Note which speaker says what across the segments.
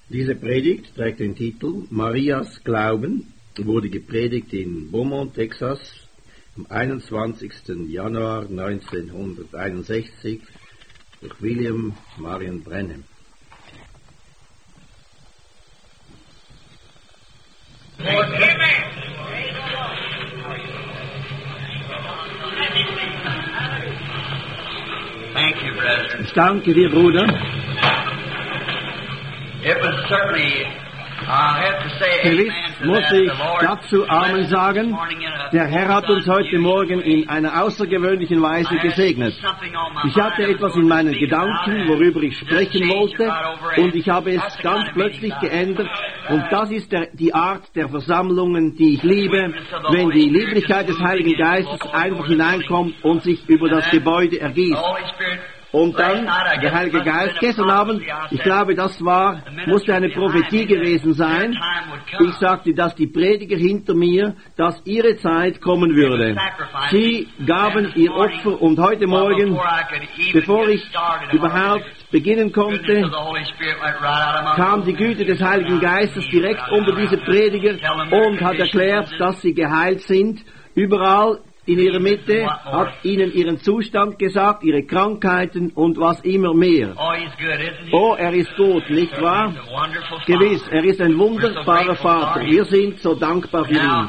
Speaker 1: Diese Predigt trägt den Titel Marias Glauben, wurde gepredigt in Beaumont, Texas, am 21. Januar 1961 durch William Marion Branham.
Speaker 2: Thank you, brother.
Speaker 1: Ich danke dir, Bruder.
Speaker 2: It was certainly, I have to say,
Speaker 1: Gewiss
Speaker 2: amen to
Speaker 1: muss
Speaker 2: that.
Speaker 1: ich
Speaker 2: The Lord
Speaker 1: dazu Amen
Speaker 2: blessed us
Speaker 1: sagen.
Speaker 2: this morning in a
Speaker 1: Der Herr hat uns heute Morgen in einer außergewöhnlichen Weise gesegnet. Ich hatte etwas in meinen Gedanken, worüber ich sprechen wollte, und ich habe es ganz plötzlich geändert. Und das ist die Art der Versammlungen, die ich liebe, wenn die Lieblichkeit des Heiligen Geistes einfach hineinkommt und sich über das Gebäude ergießt. Und dann der Heilige Geist, gestern Abend, ich glaube, musste eine Prophetie gewesen sein. Ich sagte, dass die Prediger hinter mir, dass ihre Zeit kommen würde. Sie gaben ihr Opfer und heute Morgen, bevor ich überhaupt beginnen konnte, kam die Güte des Heiligen Geistes direkt unter diese Prediger und hat erklärt, dass sie geheilt sind. Überall in ihrer Mitte, hat ihnen ihren Zustand gesagt, ihre Krankheiten und was immer mehr. Oh, er ist gut, nicht wahr? Gewiss, er ist ein wunderbarer Vater. Wir sind so dankbar für ihn.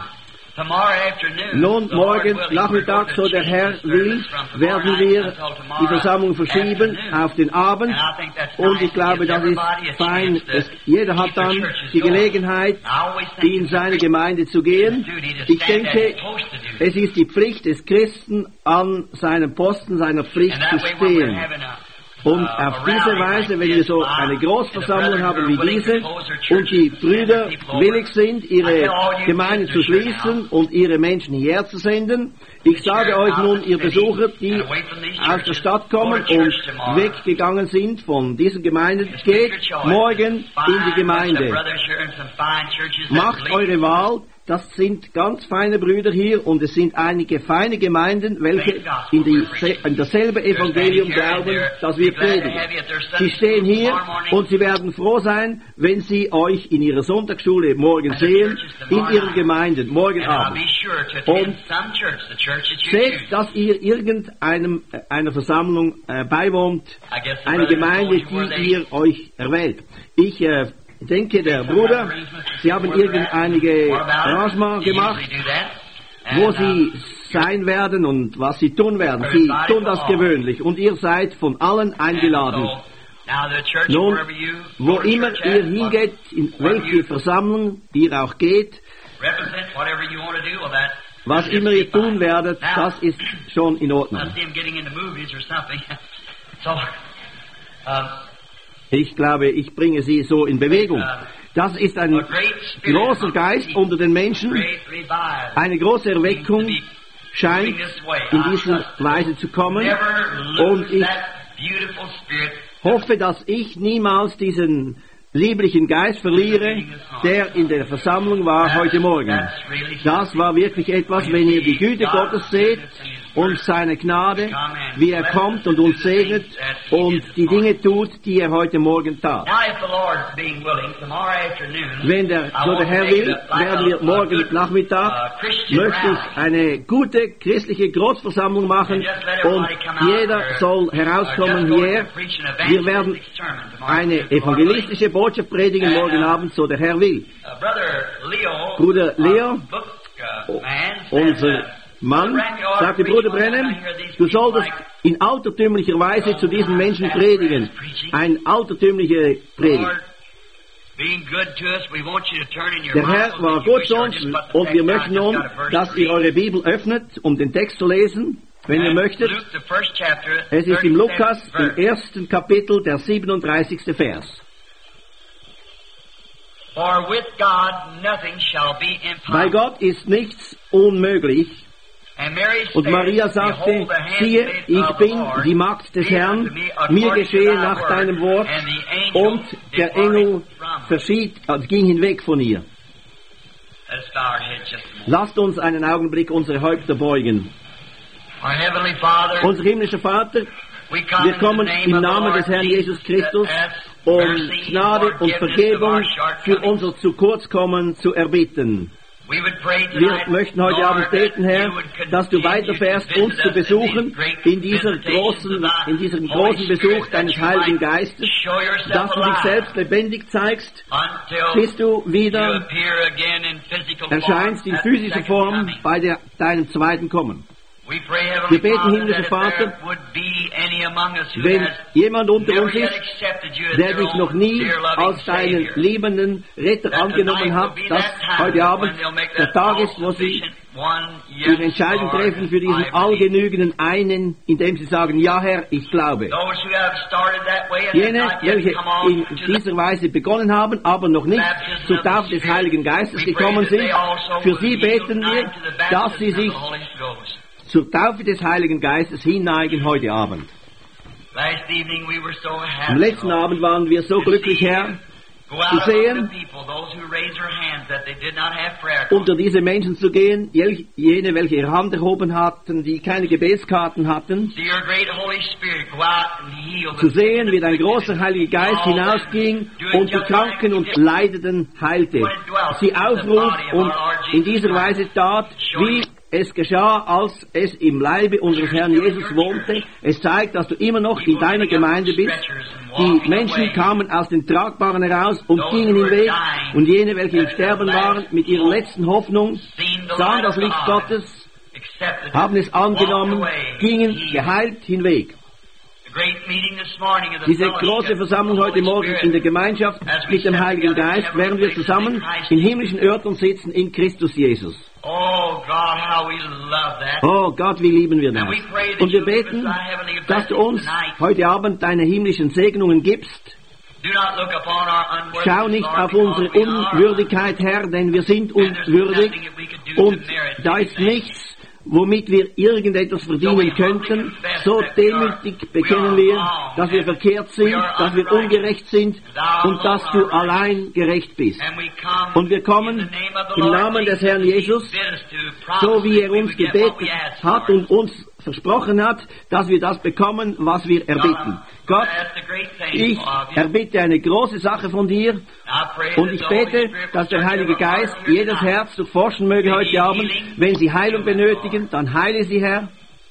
Speaker 1: Nun, morgen Nachmittag, so der Herr will, werden wir die Versammlung verschieben auf den Abend. Und ich glaube, das ist fein. Jeder hat dann die Gelegenheit, in seine Gemeinde zu gehen. Ich denke, es ist die Pflicht des Christen, an seinem Posten, seiner Pflicht zu stehen. Und auf diese Weise, wenn wir so eine Großversammlung haben wie diese und die Brüder willig sind, ihre Gemeinde zu schließen und ihre Menschen hierher zu senden, ich sage euch nun, ihr Besucher, die aus der Stadt kommen und weggegangen sind von diesen Gemeinden, geht morgen in die Gemeinde. Macht eure Wahl. Das sind ganz feine Brüder hier und es sind einige feine Gemeinden, welche in dasselbe Evangelium glauben, das wir predigen. Sie stehen hier und sie werden froh sein, wenn sie euch in ihrer Sonntagsschule morgen sehen, in ihren Gemeinden, morgen Abend. Und seht, dass ihr einer Versammlung beiwohnt, eine Gemeinde, die ihr euch erwählt. Ich denke, der Bruder, Sie haben einige Arrangements gemacht, wo Sie sein werden und was Sie tun werden. Sie tun das gewöhnlich und ihr seid von allen eingeladen. Nun, wo immer ihr hingeht, in welche Versammlung ihr auch geht, was immer ihr tun werdet, das ist schon in Ordnung. Ich glaube, ich bringe sie so in Bewegung. Das ist ein großer Geist unter den Menschen. Eine große Erweckung scheint in dieser Weise zu kommen. Und ich hoffe, dass ich niemals diesen lieblichen Geist verliere, der in der Versammlung war heute Morgen. Das war wirklich etwas, wenn ihr die Güte Gottes seht und seine Gnade, wie er kommt und uns segnet und die Dinge tut, die er heute Morgen tat. Wenn der Herr will, werden wir morgen Nachmittag, möchte ich eine gute christliche Großversammlung machen und jeder soll herauskommen hier. Wir werden eine evangelistische Botschaft predigen morgen Abend, so der Herr will. Bruder Leo, unser Mann, sagte Bruder Branham, du solltest in altertümlicher Weise zu diesen Menschen predigen. Ein altertümliche Predigt. Der Herr war gut zu uns und wir möchten nun, dass ihr eure Bibel öffnet, um den Text zu lesen, wenn ihr möchtet. Es ist im Lukas, im 1. Kapitel, der 37. Vers. Bei Gott ist nichts unmöglich. Und Maria sagte, siehe, ich bin die Magd des Herrn, mir geschehe nach deinem Wort. Und der Engel ging hinweg von ihr. Lasst uns einen Augenblick unsere Häupter beugen. Unser himmlischer Vater, wir kommen im Namen des Herrn Jesus Christus um Gnade und Vergebung für unser Zukurzkommen zu erbitten. Wir möchten heute Abend beten, Herr, dass du weiterfährst, uns zu besuchen in diesem großen Besuch deines Heiligen Geistes, dass du dich selbst lebendig zeigst, bis du wieder erscheinst in physischer Form bei deinem zweiten Kommen. Wir beten, himmlischer Vater, wenn jemand unter uns ist, der dich noch nie als deinen liebenden Retter angenommen hat, dass heute Abend der Tag ist, wo sie ihre Entscheidung treffen für diesen allgenügenden einen, indem sie sagen, ja Herr, ich glaube. Jene, welche in dieser Weise begonnen haben, aber noch nicht zur Taufe des Heiligen Geistes gekommen sind, für sie beten wir, dass sie sich zur Taufe des Heiligen Geistes hinneigen heute Abend. Am letzten Abend waren wir so glücklich, Herr, zu sehen, unter diese Menschen zu gehen, jene, welche ihre Hand erhoben hatten, die keine Gebetskarten hatten, zu sehen, wie dein großer Heiliger Geist hinausging und die Kranken und Leidenden heilte, sie aufruft und in dieser Weise tat, wie es geschah, als es im Leibe unseres Herrn Jesus wohnte. Es zeigt, dass du immer noch in deiner Gemeinde bist. Die Menschen kamen aus den Tragbaren heraus und gingen hinweg. Und jene, welche im Sterben waren, mit ihrer letzten Hoffnung, sahen das Licht Gottes, haben es angenommen, gingen geheilt hinweg. Diese große Versammlung heute Morgen in der Gemeinschaft mit dem Heiligen Geist, während wir zusammen in himmlischen Örtern sitzen in Christus Jesus. Oh Gott, wie lieben wir das. Und wir beten, dass du uns heute Abend deine himmlischen Segnungen gibst. Schau nicht auf unsere Unwürdigkeit, Herr, denn wir sind unwürdig und da ist nichts, womit wir irgendetwas verdienen könnten. So demütig bekennen wir, dass wir verkehrt sind, dass wir ungerecht sind und dass du allein gerecht bist. Und wir kommen im Namen des Herrn Jesus, so wie er uns gebetet hat und uns versprochen hat, dass wir das bekommen, was wir erbitten. Gott, ich erbitte eine große Sache von dir und ich bete, dass der Heilige Geist jedes Herz durchforschen möge heute Abend. Wenn sie Heilung benötigen, dann heile sie, Herr.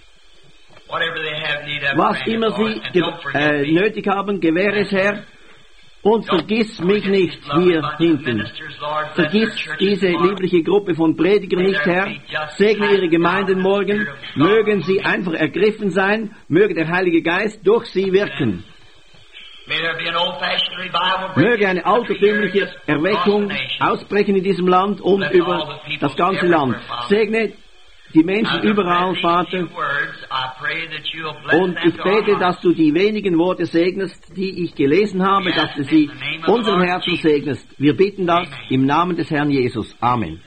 Speaker 1: Was immer sie nötig haben, gewähre es, Herr. Und vergiss mich nicht hier hinten. Vergiss diese liebliche Gruppe von Predigern nicht, Herr. Segne ihre Gemeinden morgen. Mögen sie einfach ergriffen sein. Möge der Heilige Geist durch sie wirken. Möge eine altertümliche Erweckung ausbrechen in diesem Land und über das ganze Land. Segne die Menschen überall, Vater. Und ich bete, dass du die wenigen Worte segnest, die ich gelesen habe, dass du sie unserem Herzen segnest. Wir bitten das im Namen des Herrn Jesus. Amen.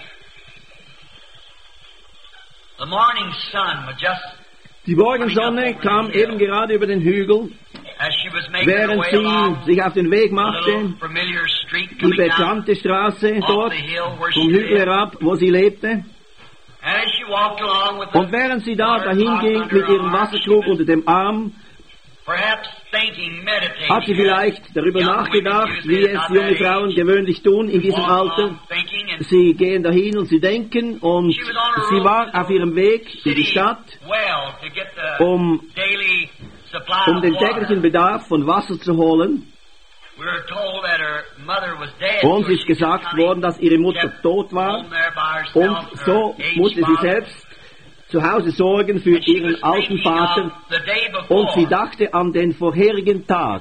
Speaker 1: Die Morgensonne kam eben gerade über den Hügel, während sie sich auf den Weg machte, die bekannte Straße dort, vom Hügel herab, wo sie lebte. Und während sie dahin ging mit ihrem Wasserkrug unter dem Arm, hat sie vielleicht darüber nachgedacht, wie es junge Frauen gewöhnlich tun in diesem Alter. Sie gehen dahin und sie denken, und sie war auf ihrem Weg in die Stadt, um den täglichen Bedarf von Wasser zu holen. Uns ist gesagt worden, dass ihre Mutter tot war, und so musste sie selbst zu Hause sorgen für ihren alten Vater, und sie dachte an den vorherigen Tag.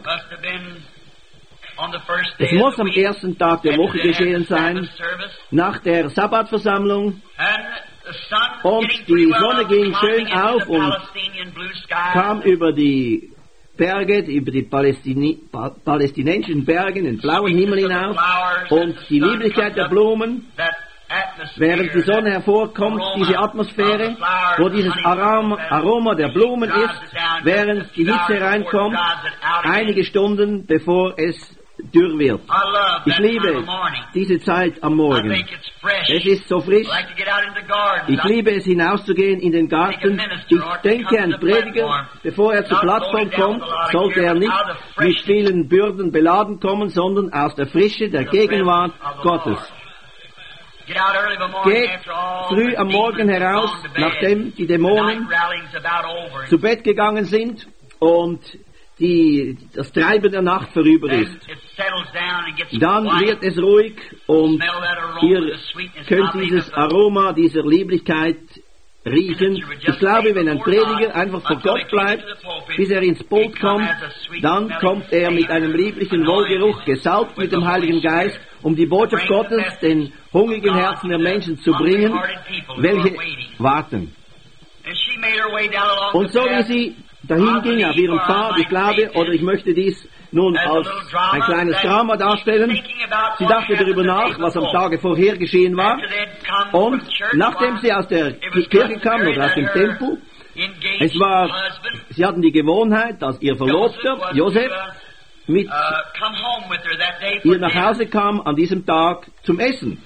Speaker 1: Es muss am ersten Tag der Woche geschehen sein, nach der Sabbatversammlung, und die Sonne ging schön auf und kam über die Berge, über die palästinensischen Berge, den blauen Himmel hinauf, und die Lieblichkeit der Blumen, während die Sonne hervorkommt, diese Atmosphäre, wo dieses Aroma der Blumen ist, während die Hitze hereinkommt, einige Stunden bevor es dürr wird.
Speaker 2: I love
Speaker 1: Ich
Speaker 2: that time
Speaker 1: liebe
Speaker 2: of morning.
Speaker 1: diese Zeit am
Speaker 2: I
Speaker 1: Morgen.
Speaker 2: think it's fresh.
Speaker 1: Es ist so frisch.
Speaker 2: I like to get out into the garden.
Speaker 1: Ich liebe es, hinauszugehen in den Garten. Ich denke, ein Prediger, bevor er zur Plattform kommt, sollte er nicht mit vielen Bürden beladen kommen, sondern aus der Frische der Gegenwart Gottes.
Speaker 2: Get out early in the morning
Speaker 1: Geht
Speaker 2: after all
Speaker 1: früh
Speaker 2: the
Speaker 1: am Morgen
Speaker 2: demons have
Speaker 1: heraus,
Speaker 2: gone to bed.
Speaker 1: nachdem die
Speaker 2: The
Speaker 1: Dämonen
Speaker 2: night rallying's about over.
Speaker 1: zu Bett gegangen sind und das Treiben der Nacht vorüber
Speaker 2: Then
Speaker 1: ist.
Speaker 2: it settles down and gets
Speaker 1: Dann
Speaker 2: quiet.
Speaker 1: wird es ruhig und
Speaker 2: Smell that aroma,
Speaker 1: ihr
Speaker 2: the sweetness.
Speaker 1: könnt
Speaker 2: I believe
Speaker 1: dieses
Speaker 2: it's a-
Speaker 1: Aroma dieser Lieblichkeit riechen. Ich glaube, wenn ein Prediger einfach vor Gott bleibt, bis er ins Pult kommt, dann kommt er mit einem lieblichen Wohlgeruch, gesalbt mit dem Heiligen Geist, um die Botschaft Gottes den hungrigen Herzen der Menschen zu bringen, welche warten.
Speaker 2: And she made her way down along
Speaker 1: Und
Speaker 2: the
Speaker 1: so wie
Speaker 2: path.
Speaker 1: sie dahin ging auf ihrem Pfad, ich glaube, oder ich möchte dies nun als ein kleines Drama darstellen, sie dachte darüber nach, was am Tage vorher geschehen war, und nachdem sie aus der Kirche kam oder aus dem Tempel, es war, sie hatten die Gewohnheit, dass ihr Verlobter, Josef, mit ihr nach Hause kam an diesem Tag zum Essen.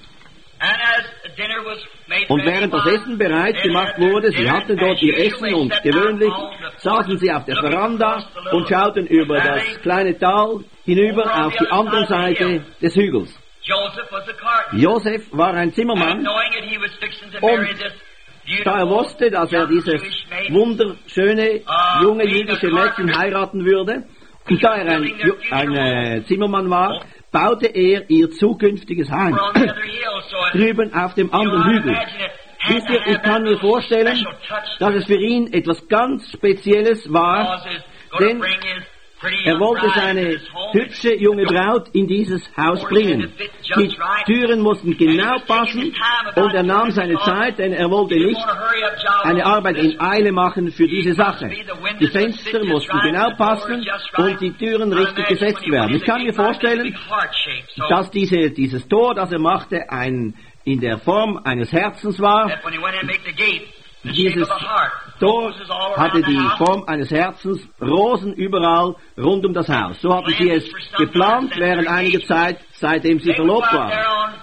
Speaker 1: Und während das Essen bereit gemacht wurde, sie hatten dort ihr Essen und gewöhnlich saßen sie auf der Veranda und schauten über das kleine Tal hinüber auf die andere Seite des Hügels. Josef war ein Zimmermann und da er wusste, dass er dieses wunderschöne junge jüdische Mädchen heiraten würde und da er ein Zimmermann war, baute er ihr zukünftiges Heim drüben auf dem anderen Hügel. Wisst ihr, ich kann mir vorstellen, dass es für ihn etwas ganz Spezielles war, denn er wollte seine hübsche junge Braut in dieses Haus bringen. Die Türen mussten genau passen und er nahm seine Zeit, denn er wollte nicht eine Arbeit in Eile machen für diese Sache. Die Fenster mussten genau passen und die Türen richtig gesetzt werden. Ich kann mir vorstellen, dass dieses Tor, das er machte, in der Form eines Herzens war. Dieses Tor hatte die Form eines Herzens, Rosen überall rund um das Haus. So hatten sie es geplant während einiger Zeit, seitdem sie verlobt waren.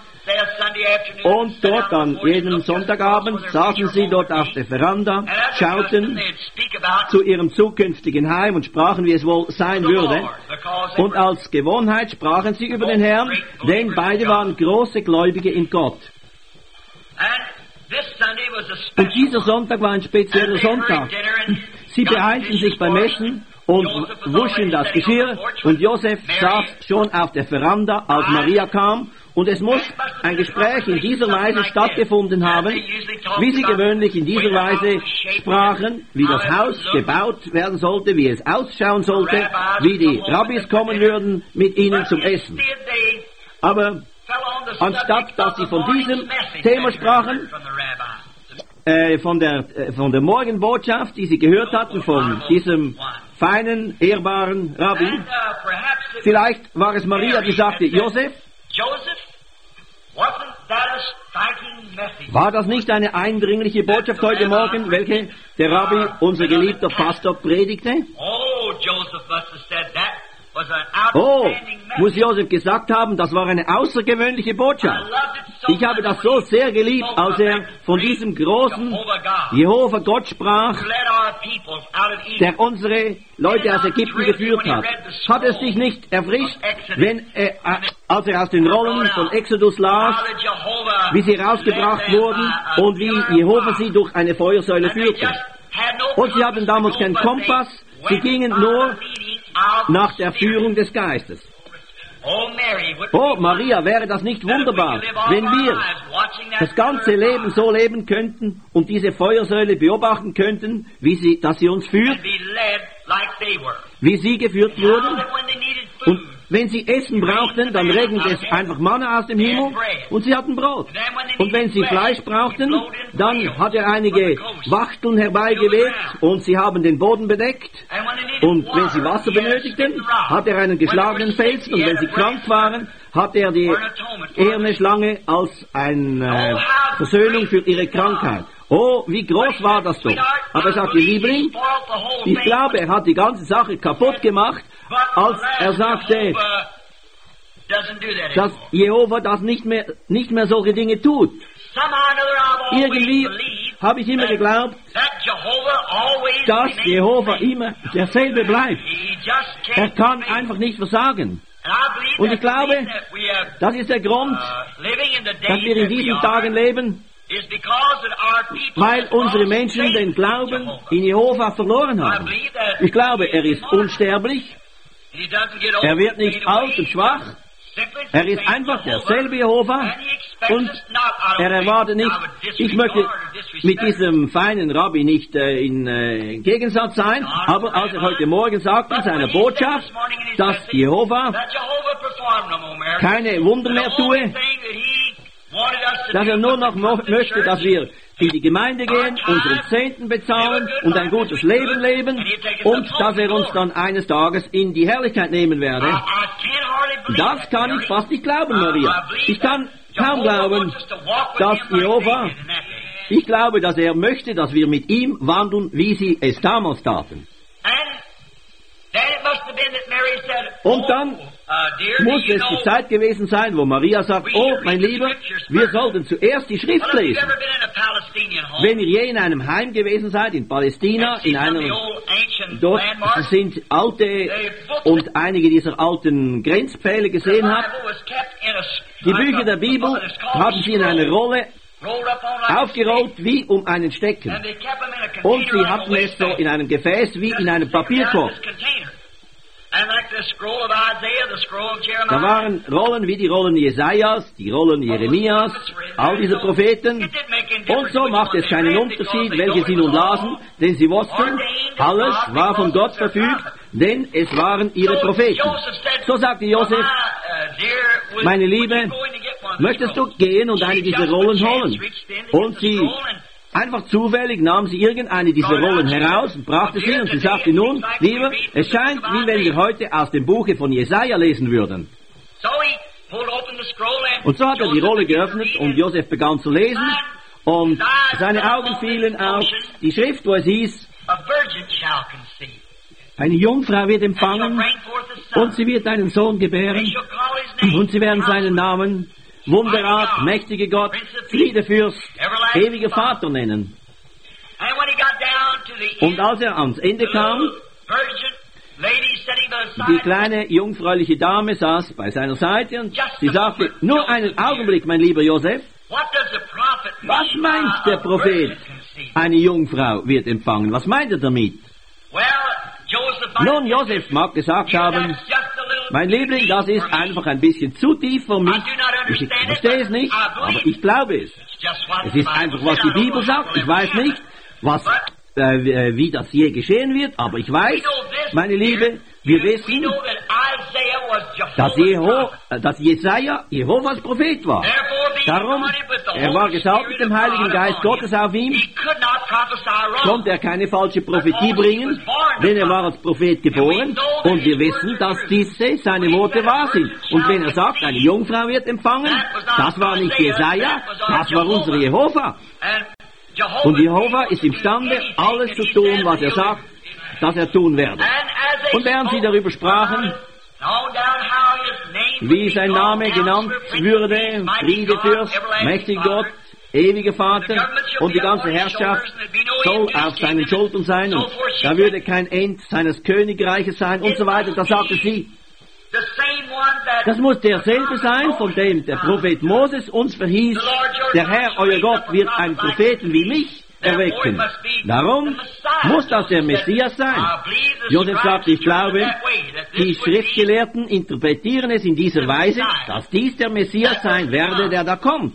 Speaker 1: Und dort dann jeden Sonntagabend saßen sie dort auf der Veranda, schauten zu ihrem zukünftigen Heim und sprachen, wie es wohl sein würde. Und als Gewohnheit sprachen sie über den Herrn, denn beide waren große Gläubige in Gott. Und dieser Sonntag war ein spezieller Sonntag. Sie beeilten sich beim Essen und wuschen das Geschirr und Josef saß schon auf der Veranda, als Maria kam. Und es muss ein Gespräch in dieser Weise stattgefunden haben, wie sie gewöhnlich in dieser Weise sprachen, wie das Haus gebaut werden sollte, wie es ausschauen sollte, wie die Rabbis kommen würden mit ihnen zum Essen. Aber anstatt dass sie von diesem Thema sprachen, von der Morgenbotschaft, die sie gehört hatten von diesem feinen, ehrbaren Rabbi, vielleicht war es Maria, die sagte, Josef, war das nicht eine eindringliche Botschaft heute Morgen, welche der Rabbi, unser geliebter Pastor, predigte? Oh, muss Josef gesagt haben, das war eine außergewöhnliche Botschaft. Ich habe das so sehr geliebt, als er von diesem großen Jehova Gott sprach, der unsere Leute aus Ägypten geführt hat. Hat es dich nicht erfrischt, als er aus den Rollen von Exodus las, wie sie rausgebracht wurden und wie Jehova sie durch eine Feuersäule führte? Und sie hatten damals keinen Kompass, sie gingen nur nach der Führung des Geistes. Oh, Maria, wäre das nicht wunderbar, wenn wir das ganze Leben so leben könnten und diese Feuersäule beobachten könnten, dass sie uns führt, wie sie geführt wurden. Und wenn sie Essen brauchten, dann regnet es einfach Manna aus dem Himmel und sie hatten Brot. Und wenn sie Fleisch brauchten, dann hat er einige Wachteln herbeigeweht und sie haben den Boden bedeckt. Und wenn sie Wasser benötigten, hat er einen geschlagenen Felsen. Und wenn sie krank waren, hat er die eherne Schlange als eine Versöhnung für ihre Krankheit. Oh, wie groß war das doch. Aber er sagte, Liebling, ich glaube, er hat die ganze Sache kaputt gemacht, als er sagte, dass Jehova das nicht mehr solche Dinge tut. Irgendwie habe ich immer geglaubt, dass Jehova immer derselbe bleibt. Er kann einfach nicht versagen. Und ich glaube, das ist der Grund, dass wir in diesen Tagen leben, weil unsere Menschen den Glauben in Jehova verloren haben. Ich glaube, er ist unsterblich, er wird nicht alt und schwach, er ist einfach derselbe Jehova und er erwartet nicht, ich möchte mit diesem feinen Rabbi nicht in Gegensatz sein, aber als er heute Morgen sagte in seiner Botschaft, dass Jehova keine Wunder mehr tue, dass er nur noch möchte, dass wir in die Gemeinde gehen, unseren Zehnten bezahlen und ein gutes Leben leben und dass er uns dann eines Tages in die Herrlichkeit nehmen werde. Das kann ich fast nicht glauben, Maria. Ich kann kaum glauben, dass Jehova, ich glaube, dass er möchte, dass wir mit ihm wandeln, wie sie es damals taten. Und dann muss es die Zeit gewesen sein, wo Maria sagt, oh, mein Lieber, wir sollten zuerst die Schrift lesen. Wenn ihr je in einem Heim gewesen seid, in Palästina, in einem, dort sind alte und einige dieser alten Grenzpfähle gesehen habt, die Bücher der Bibel haben sie in einer Rolle aufgerollt wie um einen Stecken. Und sie hatten es so in einem Gefäß wie in einem Papierkorb. Da waren Rollen wie die Rollen Jesajas, die Rollen Jeremias, all diese Propheten. Und so macht es keinen Unterschied, welche sie nun lasen, denn sie wussten, alles war von Gott verfügt, denn es waren ihre Propheten. So sagte Josef, meine Liebe, möchtest du gehen und eine dieser Rollen holen? Und sie einfach zufällig nahm sie irgendeine dieser Rollen heraus und brachte sie und sie sagte nun, lieber, es scheint, wie wenn wir heute aus dem Buche von Jesaja lesen würden. Und so hat er die Rolle geöffnet und Josef begann zu lesen und seine Augen fielen auf die Schrift, wo es hieß, eine Jungfrau wird empfangen und sie wird einen Sohn gebären und sie werden seinen Namen Wunderrat, mächtiger Gott, Friedefürst, ewiger Vater nennen. Und als er ans Ende kam, die kleine jungfräuliche Dame saß bei seiner Seite und sie sagte, nur einen Augenblick, mein lieber Josef, was meint der Prophet, eine Jungfrau wird empfangen? Was meint er damit? Nun, Josef mag gesagt haben, mein Liebling, das ist einfach ein bisschen zu tief für mich. Ich verstehe es nicht, aber ich glaube es. Es ist einfach, was die Bibel sagt. Ich weiß nicht, wie das je geschehen wird, aber ich weiß, meine Liebe, wir wissen, dass Jesaja Jehovas Prophet war. Darum, er war gesalbt mit dem Heiligen Geist Gottes auf ihm, konnte er keine falsche Prophetie bringen, denn er war als Prophet geboren und wir wissen, dass diese seine Worte wahr sind. Und wenn er sagt, eine Jungfrau wird empfangen, das war nicht Jesaja, das war unsere Jehova. Und Jehova ist imstande, alles zu tun, was er sagt, dass er tun werde. Und während sie darüber sprachen, wie sein Name genannt würde, Friedefürst, mächtiger Gott, ewiger Vater und die ganze Herrschaft soll auf seinen Schultern sein und da würde kein End seines Königreiches sein und so weiter, da sagte sie, das muss derselbe sein, von dem der Prophet Moses uns verhieß, der Herr, euer Gott, wird einen Propheten wie mich erwecken. Darum muss das der Messias sein. Josef sagt, ich glaube, die Schriftgelehrten interpretieren es in dieser Weise, dass dies der Messias sein werde, der da kommt.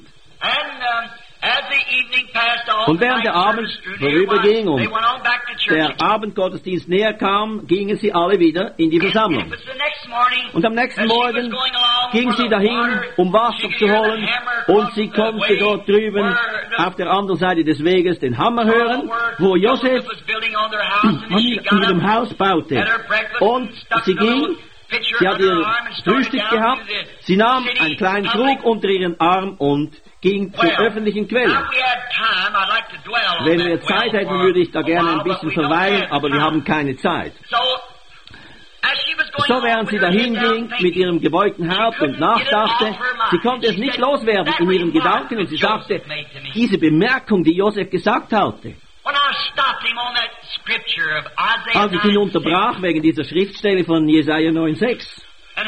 Speaker 1: Und während der Abend vorüberging und der Abendgottesdienst näher kam, gingen sie alle wieder in die Versammlung. Und am nächsten Morgen ging sie dahin, um Wasser zu holen, und sie konnte dort drüben auf der anderen Seite des Weges den Hammer hören, wo Josef an ihrem Haus baute. Und sie ging, sie hat ihr Frühstück gehabt, sie nahm einen kleinen Krug unter ihren Arm und ging zur öffentlichen Quelle. Wenn wir Zeit hätten, würde ich da gerne ein bisschen verweilen, aber wir haben keine Zeit. so während sie dahin ging mit ihrem gebeugten Haupt und nachdachte, sie konnte es nicht loswerden in ihren Gedanken und sie sagte, diese Bemerkung, die Josef gesagt hatte. Als ich ihn unterbrach wegen dieser Schriftstelle von Jesaja 9,6.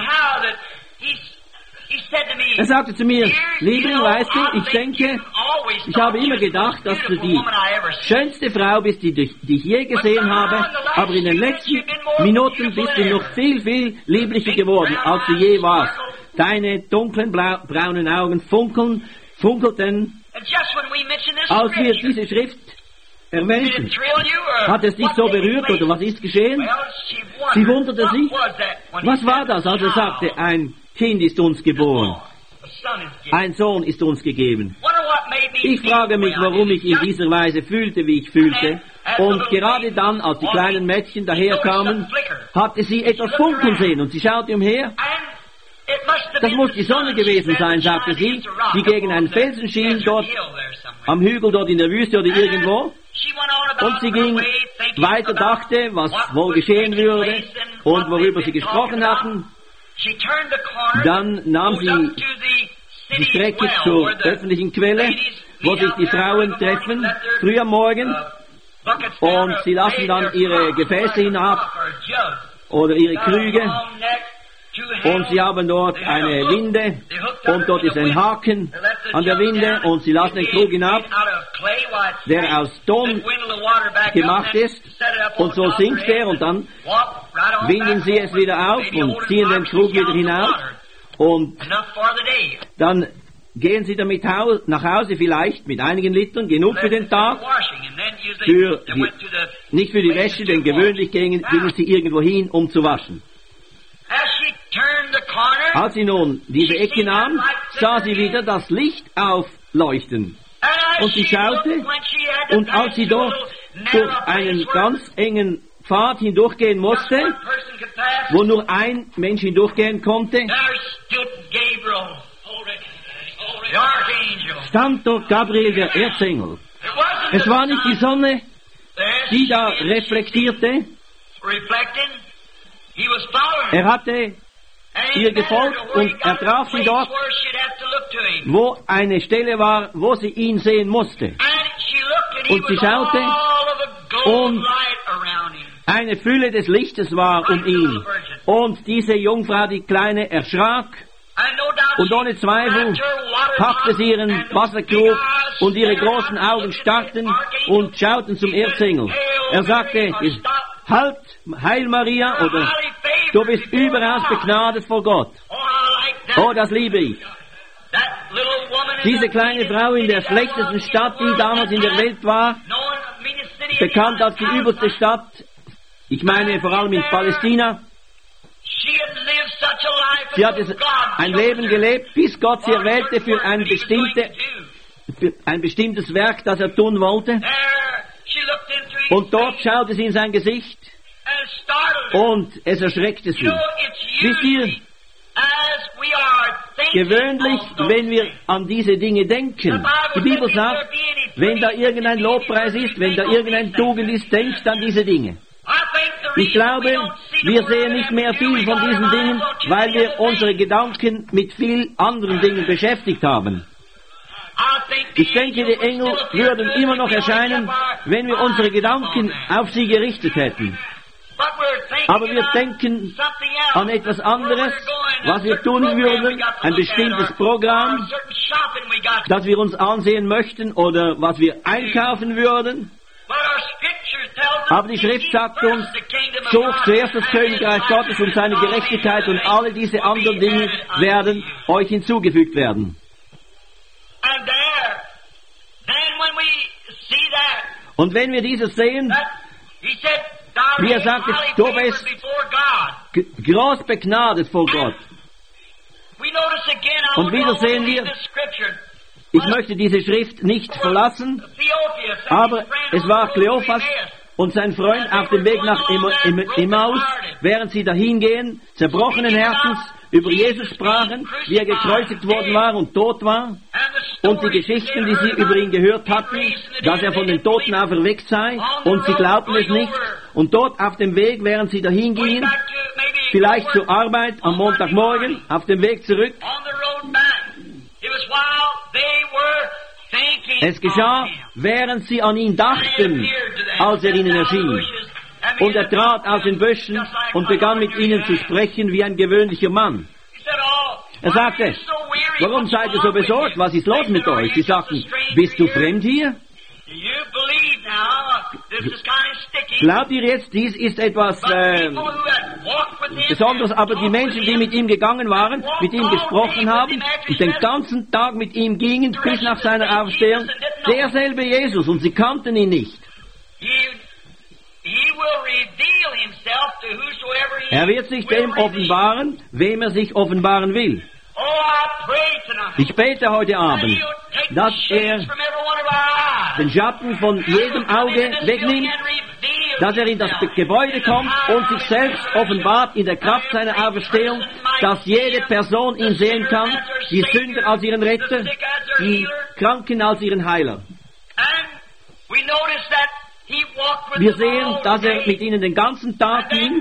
Speaker 1: Er sagte zu mir, Liebling, weißt du, ich denke, ich habe immer gedacht, dass du die schönste Frau bist, die ich je gesehen habe, aber in den letzten Minuten bist du noch viel, viel lieblicher geworden, als du je warst. Deine dunklen, braunen Augen funkelten, als wir diese Schrift erwähnten. Hat es dich so berührt oder was ist geschehen? Sie wunderte sich, was war das, als er sagte, ein Kind ist uns geboren. Ein Sohn ist uns gegeben. Ich frage mich, warum ich in dieser Weise fühlte, wie ich fühlte. Und gerade dann, als die kleinen Mädchen daherkamen, hatte sie etwas funkeln sehen und sie schaute umher. Das muss die Sonne gewesen sein, sagte sie, die gegen einen Felsen schien, dort am Hügel, dort in der Wüste oder irgendwo. Und sie ging weiter, dachte, was wohl geschehen würde und worüber sie gesprochen hatten. Dann nahm sie die Strecke zur öffentlichen Quelle, wo sich die Frauen treffen, früh am Morgen, und sie lassen dann ihre Gefäße hinab oder ihre Krüge, und sie haben dort eine Winde, und dort ist ein Haken an der Winde, und sie lassen den Krug hinab, der aus Ton gemacht ist, und so sinkt er, und dann winden sie es wieder auf und ziehen den Krug wieder hinaus, und dann gehen sie damit nach Hause, vielleicht mit einigen Litern, genug für den Tag, nicht für die Wäsche, denn gewöhnlich gingen sie irgendwo hin, um zu waschen. Als sie nun diese Ecke nahm, sah sie wieder das Licht aufleuchten. Und sie schaute, und als sie dort durch einen ganz engen Pfad hindurchgehen musste, wo nur ein Mensch hindurchgehen konnte, stand dort Gabriel, der Erzengel. Es war nicht die Sonne, die da reflektierte. Er hatte ihr gefolgt und er traf sie dort, wo eine Stelle war, wo sie ihn sehen musste. Und sie schaute und eine Fülle des Lichtes war um ihn. Und diese Jungfrau, die Kleine, erschrak. Und ohne Zweifel packte sie ihren Wasserkrug und ihre großen Augen starrten und schauten zum Erzengel. Er sagte, halt, Heil Maria, oder du bist überaus begnadet vor Gott. Oh, das liebe ich. Diese kleine Frau in der schlechtesten Stadt, die damals in der Welt war, bekannt als die übelste Stadt, ich meine vor allem in Palästina, sie hat ein Leben gelebt, bis Gott sie erwählte für ein bestimmtes Werk, das er tun wollte. Und dort schaute sie in sein Gesicht und es erschreckte sie. Wisst ihr, gewöhnlich, wenn wir an diese Dinge denken, die Bibel sagt, wenn da irgendein Lobpreis ist, wenn da irgendein Tugend ist, denkt an diese Dinge. Ich glaube, wir sehen nicht mehr viel von diesen Dingen, weil wir unsere Gedanken mit viel anderen Dingen beschäftigt haben. Ich denke, die Engel würden immer noch erscheinen, wenn wir unsere Gedanken auf sie gerichtet hätten. Aber wir denken an etwas anderes, was wir tun würden, ein bestimmtes Programm, das wir uns ansehen möchten oder was wir einkaufen würden. Aber die Schrift sagt uns, sucht zuerst das Königreich Gottes und seine Gerechtigkeit und alle diese anderen Dinge werden euch hinzugefügt werden. Und wenn wir dieses sehen, wie er sagte, du bist groß begnadet vor Gott. Und wieder sehen wir, ich möchte diese Schrift nicht verlassen, aber es war Kleophas und sein Freund auf dem Weg nach Emmaus, während sie dahin gehen, zerbrochenen Herzens, über Jesus sprachen, wie er gekreuzigt worden war und tot war, und die Geschichten, die sie über ihn gehört hatten, dass er von den Toten auferweckt sei, und sie glaubten es nicht. Und dort auf dem Weg, während sie dahin gingen, vielleicht zur Arbeit am Montagmorgen, auf dem Weg zurück. Es geschah, während sie an ihn dachten, als er ihnen erschien. Und er trat aus den Büschen und begann mit ihnen zu sprechen wie ein gewöhnlicher Mann. Er sagte, warum seid ihr so besorgt? Was ist los mit euch? Sie sagten, bist du fremd hier? Glaubt ihr jetzt, dies ist etwas Besonderes, aber die Menschen, die mit ihm gegangen waren, mit ihm gesprochen haben und den ganzen Tag mit ihm gingen, bis nach seiner Auferstehung, derselbe Jesus, und sie kannten ihn nicht. Er wird sich dem offenbaren, wem er sich offenbaren will. Ich bete heute Abend, dass er den Schatten von jedem Auge wegnimmt, dass er in das Gebäude kommt und sich selbst offenbart in der Kraft seiner Auferstehung, dass jede Person ihn sehen kann, die Sünder als ihren Retter, die Kranken als ihren Heiler. Wir sehen, dass er mit ihnen den ganzen Tag ging,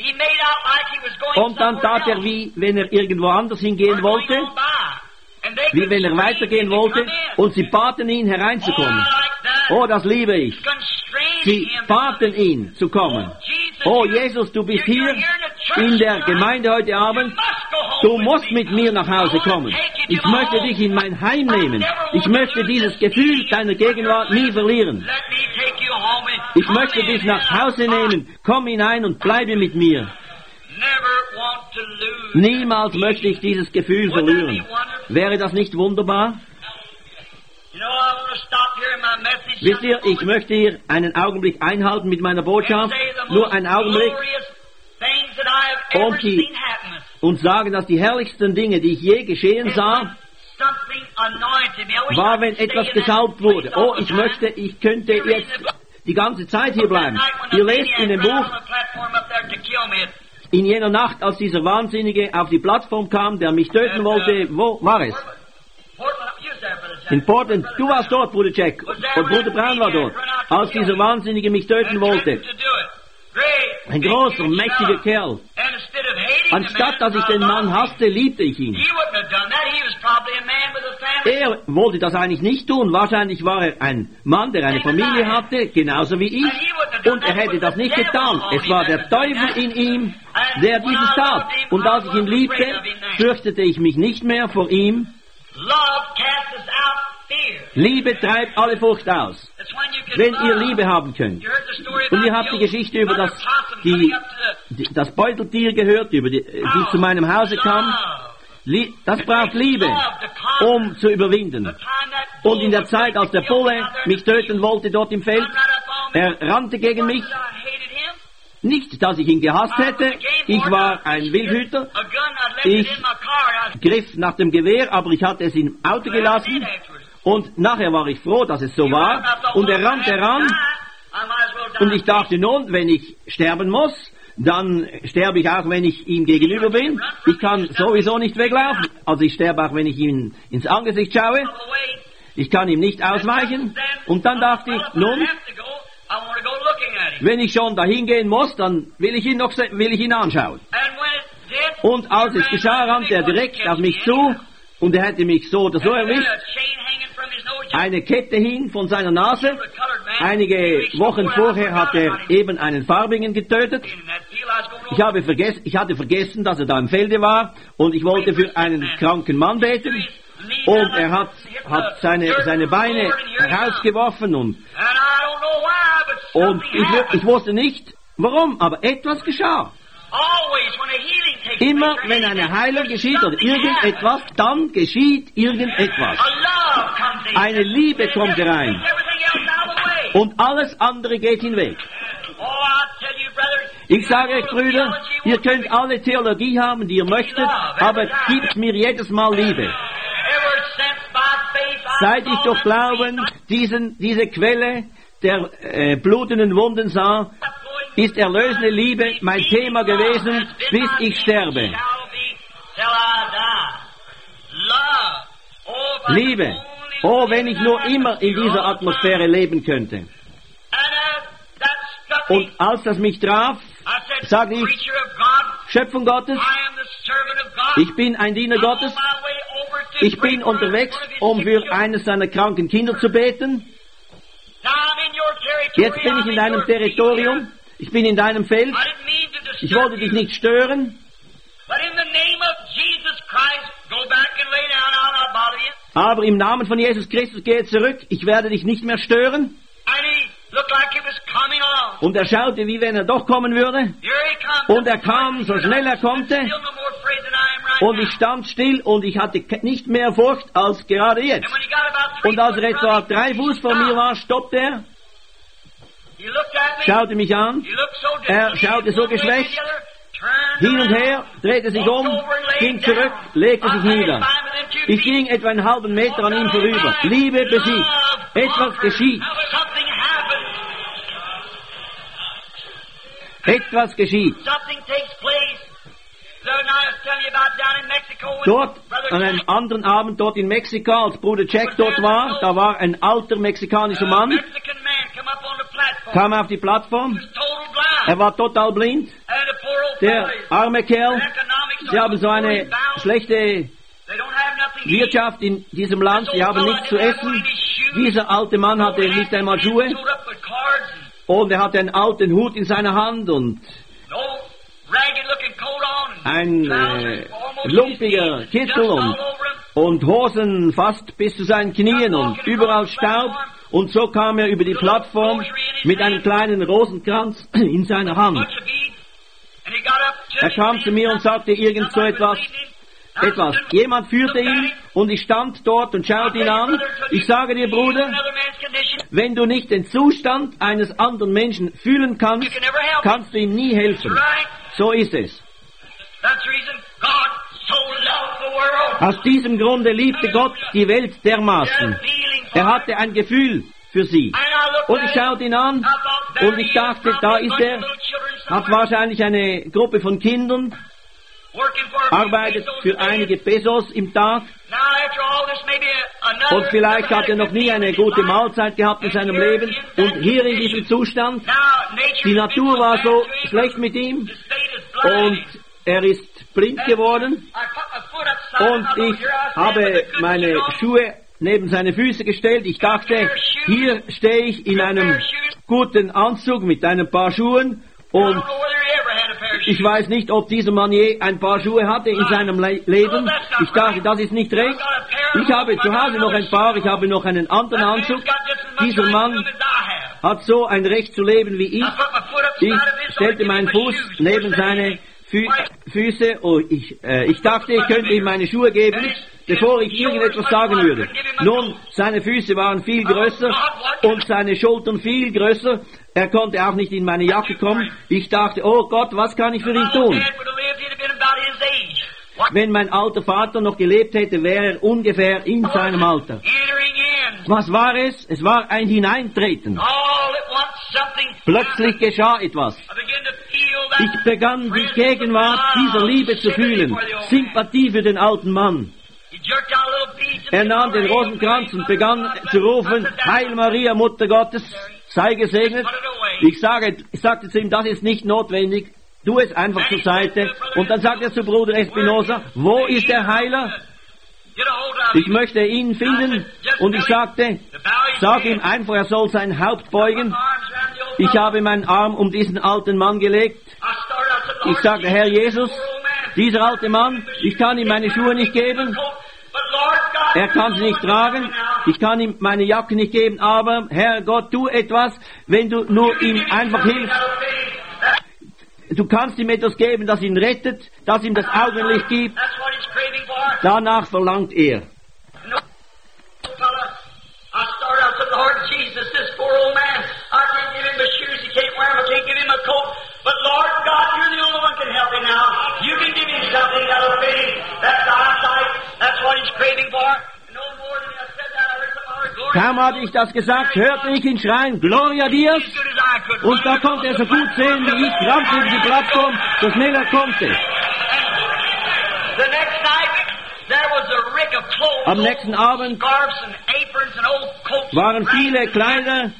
Speaker 1: und dann tat er, wie wenn er irgendwo anders hingehen wollte, wie wenn er weitergehen wollte, und sie baten ihn hereinzukommen. Oh, das liebe ich. Sie baten ihn zu kommen. Oh, Jesus, du bist hier in der Gemeinde heute Abend. Du musst mit mir nach Hause kommen. Ich möchte dich in mein Heim nehmen. Ich möchte dieses Gefühl deiner Gegenwart nie verlieren. Ich möchte dich nach Hause nehmen. Komm hinein und bleibe mit mir. Niemals möchte ich dieses Gefühl verlieren. Wäre das nicht wunderbar? Wisst ihr, ich möchte hier einen Augenblick einhalten mit meiner Botschaft. Nur einen Augenblick. Und sagen, dass die herrlichsten Dinge, die ich je geschehen sah, war, wenn etwas gesalbt wurde. Oh, ich könnte jetzt die ganze Zeit hier bleiben. Ihr lest in dem Buch, in jener Nacht, als dieser Wahnsinnige auf die Plattform kam, der mich töten wollte, wo war es? In Portland. Du warst dort, Bruder Jack. Und Bruder Brown war dort. Als dieser Wahnsinnige mich töten wollte. Ein großer, mächtiger Kerl. Anstatt dass ich den Mann hasste, liebte ich ihn. Er wollte das eigentlich nicht tun. Wahrscheinlich war er ein Mann, der eine Familie hatte, genauso wie ich. Und er hätte das nicht getan. Es war der Teufel in ihm, der dieses tat. Und als ich ihn liebte, fürchtete ich mich nicht mehr vor ihm. Liebe treibt alle Furcht aus, wenn ihr Liebe haben könnt. Und ihr habt die Geschichte über das Beuteltier gehört, über die zu meinem Hause kam. Das braucht Liebe, um zu überwinden. Und in der Zeit, als der Bulle mich töten wollte dort im Feld, er rannte gegen mich. Nicht, dass ich ihn gehasst hätte. Ich war ein Wildhüter. Ich griff nach dem Gewehr, aber ich hatte es im Auto gelassen. Und nachher war ich froh, dass es so war. Und er rannte ran. Und ich dachte, nun, wenn ich sterben muss, dann sterbe ich auch, wenn ich ihm gegenüber bin. Ich kann sowieso nicht weglaufen. Also ich sterbe auch, wenn ich ihm ins Angesicht schaue. Ich kann ihm nicht ausweichen. Und dann dachte ich, nun, wenn ich schon dahin gehen muss, dann will ich ihn anschauen. Und als es geschah, rannte er direkt auf mich zu und er hätte mich so oder so erwischt. Eine Kette hing von seiner Nase. Einige Wochen vorher hat er eben einen Farbigen getötet. Ich hatte vergessen, dass er da im Felde war und ich wollte für einen kranken Mann beten. Und er hat seine Beine herausgeworfen und ich wusste nicht, warum, aber etwas geschah. Immer wenn eine Heilung geschieht oder irgendetwas, dann geschieht irgendetwas. Eine Liebe kommt herein und alles andere geht hinweg. Ich sage euch, Brüder, ihr könnt alle Theologie haben, die ihr möchtet, aber gebt mir jedes Mal Liebe. Seit ich durch Glauben diese Quelle der blutenden Wunden sah, ist erlösende Liebe mein Thema gewesen, bis ich sterbe. Liebe. Oh, wenn ich nur immer in dieser Atmosphäre leben könnte. Und als das mich traf, sagte ich, Schöpfung Gottes. Ich bin ein Diener Gottes. Ich bin unterwegs, um für eines seiner kranken Kinder zu beten. Jetzt bin ich in deinem Territorium. Ich bin in deinem Feld. Ich wollte dich nicht stören. Aber im Namen von Jesus Christus gehe zurück. Ich werde dich nicht mehr stören. Und er schaute, wie wenn er doch kommen würde. Und er kam, so schnell er konnte. Und ich stand still und ich hatte nicht mehr Furcht als gerade jetzt. Und als er etwa 3 Fuß vor mir war, stoppte er. Schaute mich an. Er schaute so geschwächt. Hin und her, drehte sich um, ging zurück, legte sich nieder. Ich ging etwa einen halben Meter an ihm vorüber. Liebe besiegt. Etwas geschieht. Etwas geschieht. Dort, an einem anderen Abend dort in Mexiko, als Bruder Jack dort war, da war ein alter mexikanischer Mann, kam auf die Plattform, er war total blind, der arme Kerl, sie haben so eine schlechte Wirtschaft in diesem Land, sie haben nichts zu essen, dieser alte Mann hatte nicht einmal Schuhe, und er hatte einen alten Hut in seiner Hand und ein lumpiger Kittel und Hosen fast bis zu seinen Knien und überall Staub. Und so kam er über die Plattform mit einem kleinen Rosenkranz in seiner Hand. Er kam zu mir und sagte irgend so etwas. Jemand führte ihn und ich stand dort und schaute ihn an. Ich sage dir, Bruder, wenn du nicht den Zustand eines anderen Menschen fühlen kannst, kannst du ihm nie helfen. So ist es. Aus diesem Grunde liebte Gott die Welt dermaßen. Er hatte ein Gefühl für sie. Und ich schaute ihn an und ich dachte, da ist er, hat wahrscheinlich eine Gruppe von Kindern, arbeitet für einige Pesos im Tag und vielleicht hat er noch nie eine gute Mahlzeit gehabt in seinem Leben und hier in diesem Zustand, die Natur war so schlecht mit ihm und er ist blind geworden und ich habe meine Schuhe neben seine Füße gestellt. Ich dachte, hier stehe ich in einem guten Anzug mit einem Paar Schuhen und ich weiß nicht, ob dieser Mann je ein Paar Schuhe hatte in seinem Leben. Ich dachte, das ist nicht recht. Ich habe zu Hause noch ein Paar, ich habe noch einen anderen Anzug. Dieser Mann hat so ein Recht zu leben wie ich. Ich stellte meinen Fuß neben seine Füße und ich dachte, ich könnte ihm meine Schuhe geben, bevor ich irgendetwas sagen würde. Nun, seine Füße waren viel größer und seine Schultern viel größer. Er konnte auch nicht in meine Jacke kommen. Ich dachte, oh Gott, was kann ich für ihn tun? Wenn mein alter Vater noch gelebt hätte, wäre er ungefähr in seinem Alter. Was war es? Es war ein Hineintreten. Plötzlich geschah etwas. Ich begann die Gegenwart dieser Liebe zu fühlen. Sympathie für den alten Mann. Er nahm den Rosenkranz und begann zu rufen, Heil Maria, Mutter Gottes, sei gesegnet. Ich sagte zu ihm, das ist nicht notwendig, tu es einfach zur Seite. Und dann sagte er zu Bruder Espinosa, wo ist der Heiler? Ich möchte ihn finden. Und ich sagte, sag ihm einfach, er soll sein Haupt beugen. Ich habe meinen Arm um diesen alten Mann gelegt. Ich sagte, Herr Jesus, dieser alte Mann, ich kann ihm meine Schuhe nicht geben. Er kann sie nicht tragen. Ich kann ihm meine Jacke nicht geben. Aber, Herr Gott, tu etwas, wenn du nur ihm einfach hilfst. Du kannst ihm etwas geben, das ihn rettet, das ihm das Augenlicht gibt. Danach verlangt er. Kaum hatte ich das gesagt, hörte ich ihn schreien, Gloria Dios. Und da konnte er so gut sehen, wie ich rammte über die Plattform, so schnell er konnte. Am nächsten Abend waren viele Kleider,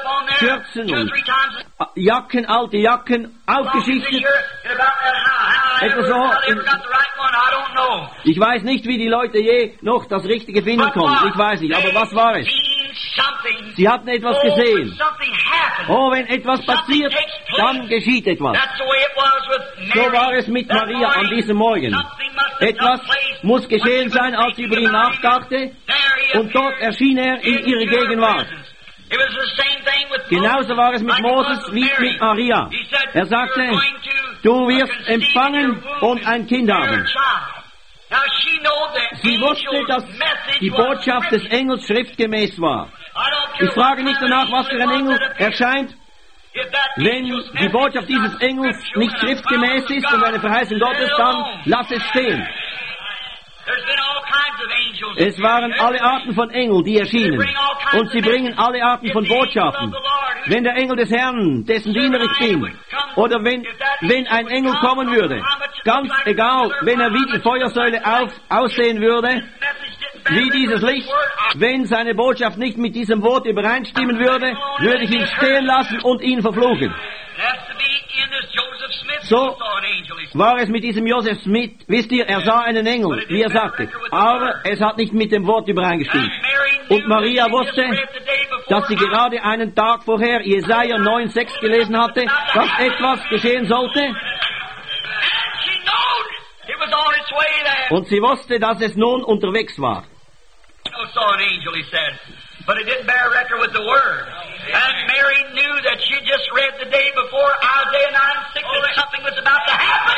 Speaker 1: Schürzen und Jacken, alte Jacken aufgeschichtet. Etwa so. Ich weiß nicht, wie die Leute je noch das Richtige finden konnten. Ich weiß nicht, aber was war es? Sie hatten etwas gesehen. Oh, wenn etwas passiert, dann geschieht etwas. So war es mit Maria an diesem Morgen. Etwas muss geschehen sein, als sie über ihn nachdachte, und dort erschien er in ihrer Gegenwart. Genauso war es mit Moses wie mit Maria. Er sagte, du wirst empfangen und ein Kind haben. Sie wusste, dass die Botschaft des Engels schriftgemäß war. Ich frage nicht danach, was für ein Engel erscheint. Wenn die Botschaft dieses Engels nicht schriftgemäß ist und eine Verheißung Gottes, dann lass es stehen. Es waren alle Arten von Engeln, die erschienen. Und sie bringen alle Arten von Botschaften. Wenn der Engel des Herrn, dessen Diener ich bin, oder wenn ein Engel kommen würde, ganz egal, wenn er wie die Feuersäule aussehen würde, wie dieses Licht, wenn seine Botschaft nicht mit diesem Wort übereinstimmen würde, würde ich ihn stehen lassen und ihn verfluchen. So war es mit diesem Joseph Smith. Wisst ihr, er sah einen Engel, wie er sagte, aber es hat nicht mit dem Wort übereingestimmt. Und Maria wusste, dass sie gerade einen Tag vorher Jesaja 9,6 gelesen hatte, dass etwas geschehen sollte. Und sie wusste, dass es nun unterwegs war.
Speaker 2: But it didn't bear record with the Word. And Mary knew that she just read the day before Isaiah 9:6 that something was about to happen.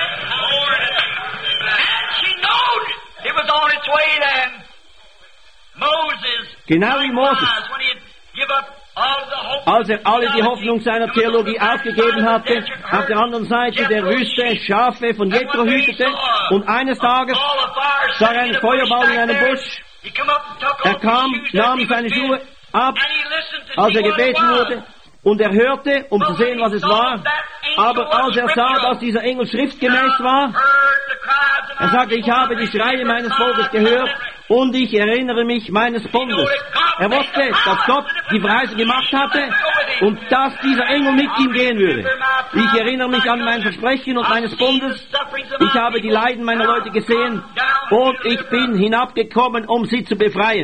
Speaker 2: And she knew it was on its way then. Moses,
Speaker 1: genau wie Moses,
Speaker 2: when he had give up all the hope,
Speaker 1: als er alle die Hoffnung seiner Theologie aufgegeben hatte, auf der anderen Seite der Wüste Schafe von Jethro hütete, und eines Tages sah er einen Feuerball in einem Busch. Er kam, nahm seine Schuhe ab, als er gebeten wurde, und er hörte, um zu sehen, was es war. Aber als er sah, dass dieser Engel schriftgemäß war, er sagte, ich habe die Schreie meines Volkes gehört und ich erinnere mich meines Bundes. Er wusste, dass Gott die Verheißung gemacht hatte und dass dieser Engel mit ihm gehen würde. Ich erinnere mich an mein Versprechen und meines Bundes. Ich habe die Leiden meiner Leute gesehen und ich bin hinabgekommen, um sie zu befreien.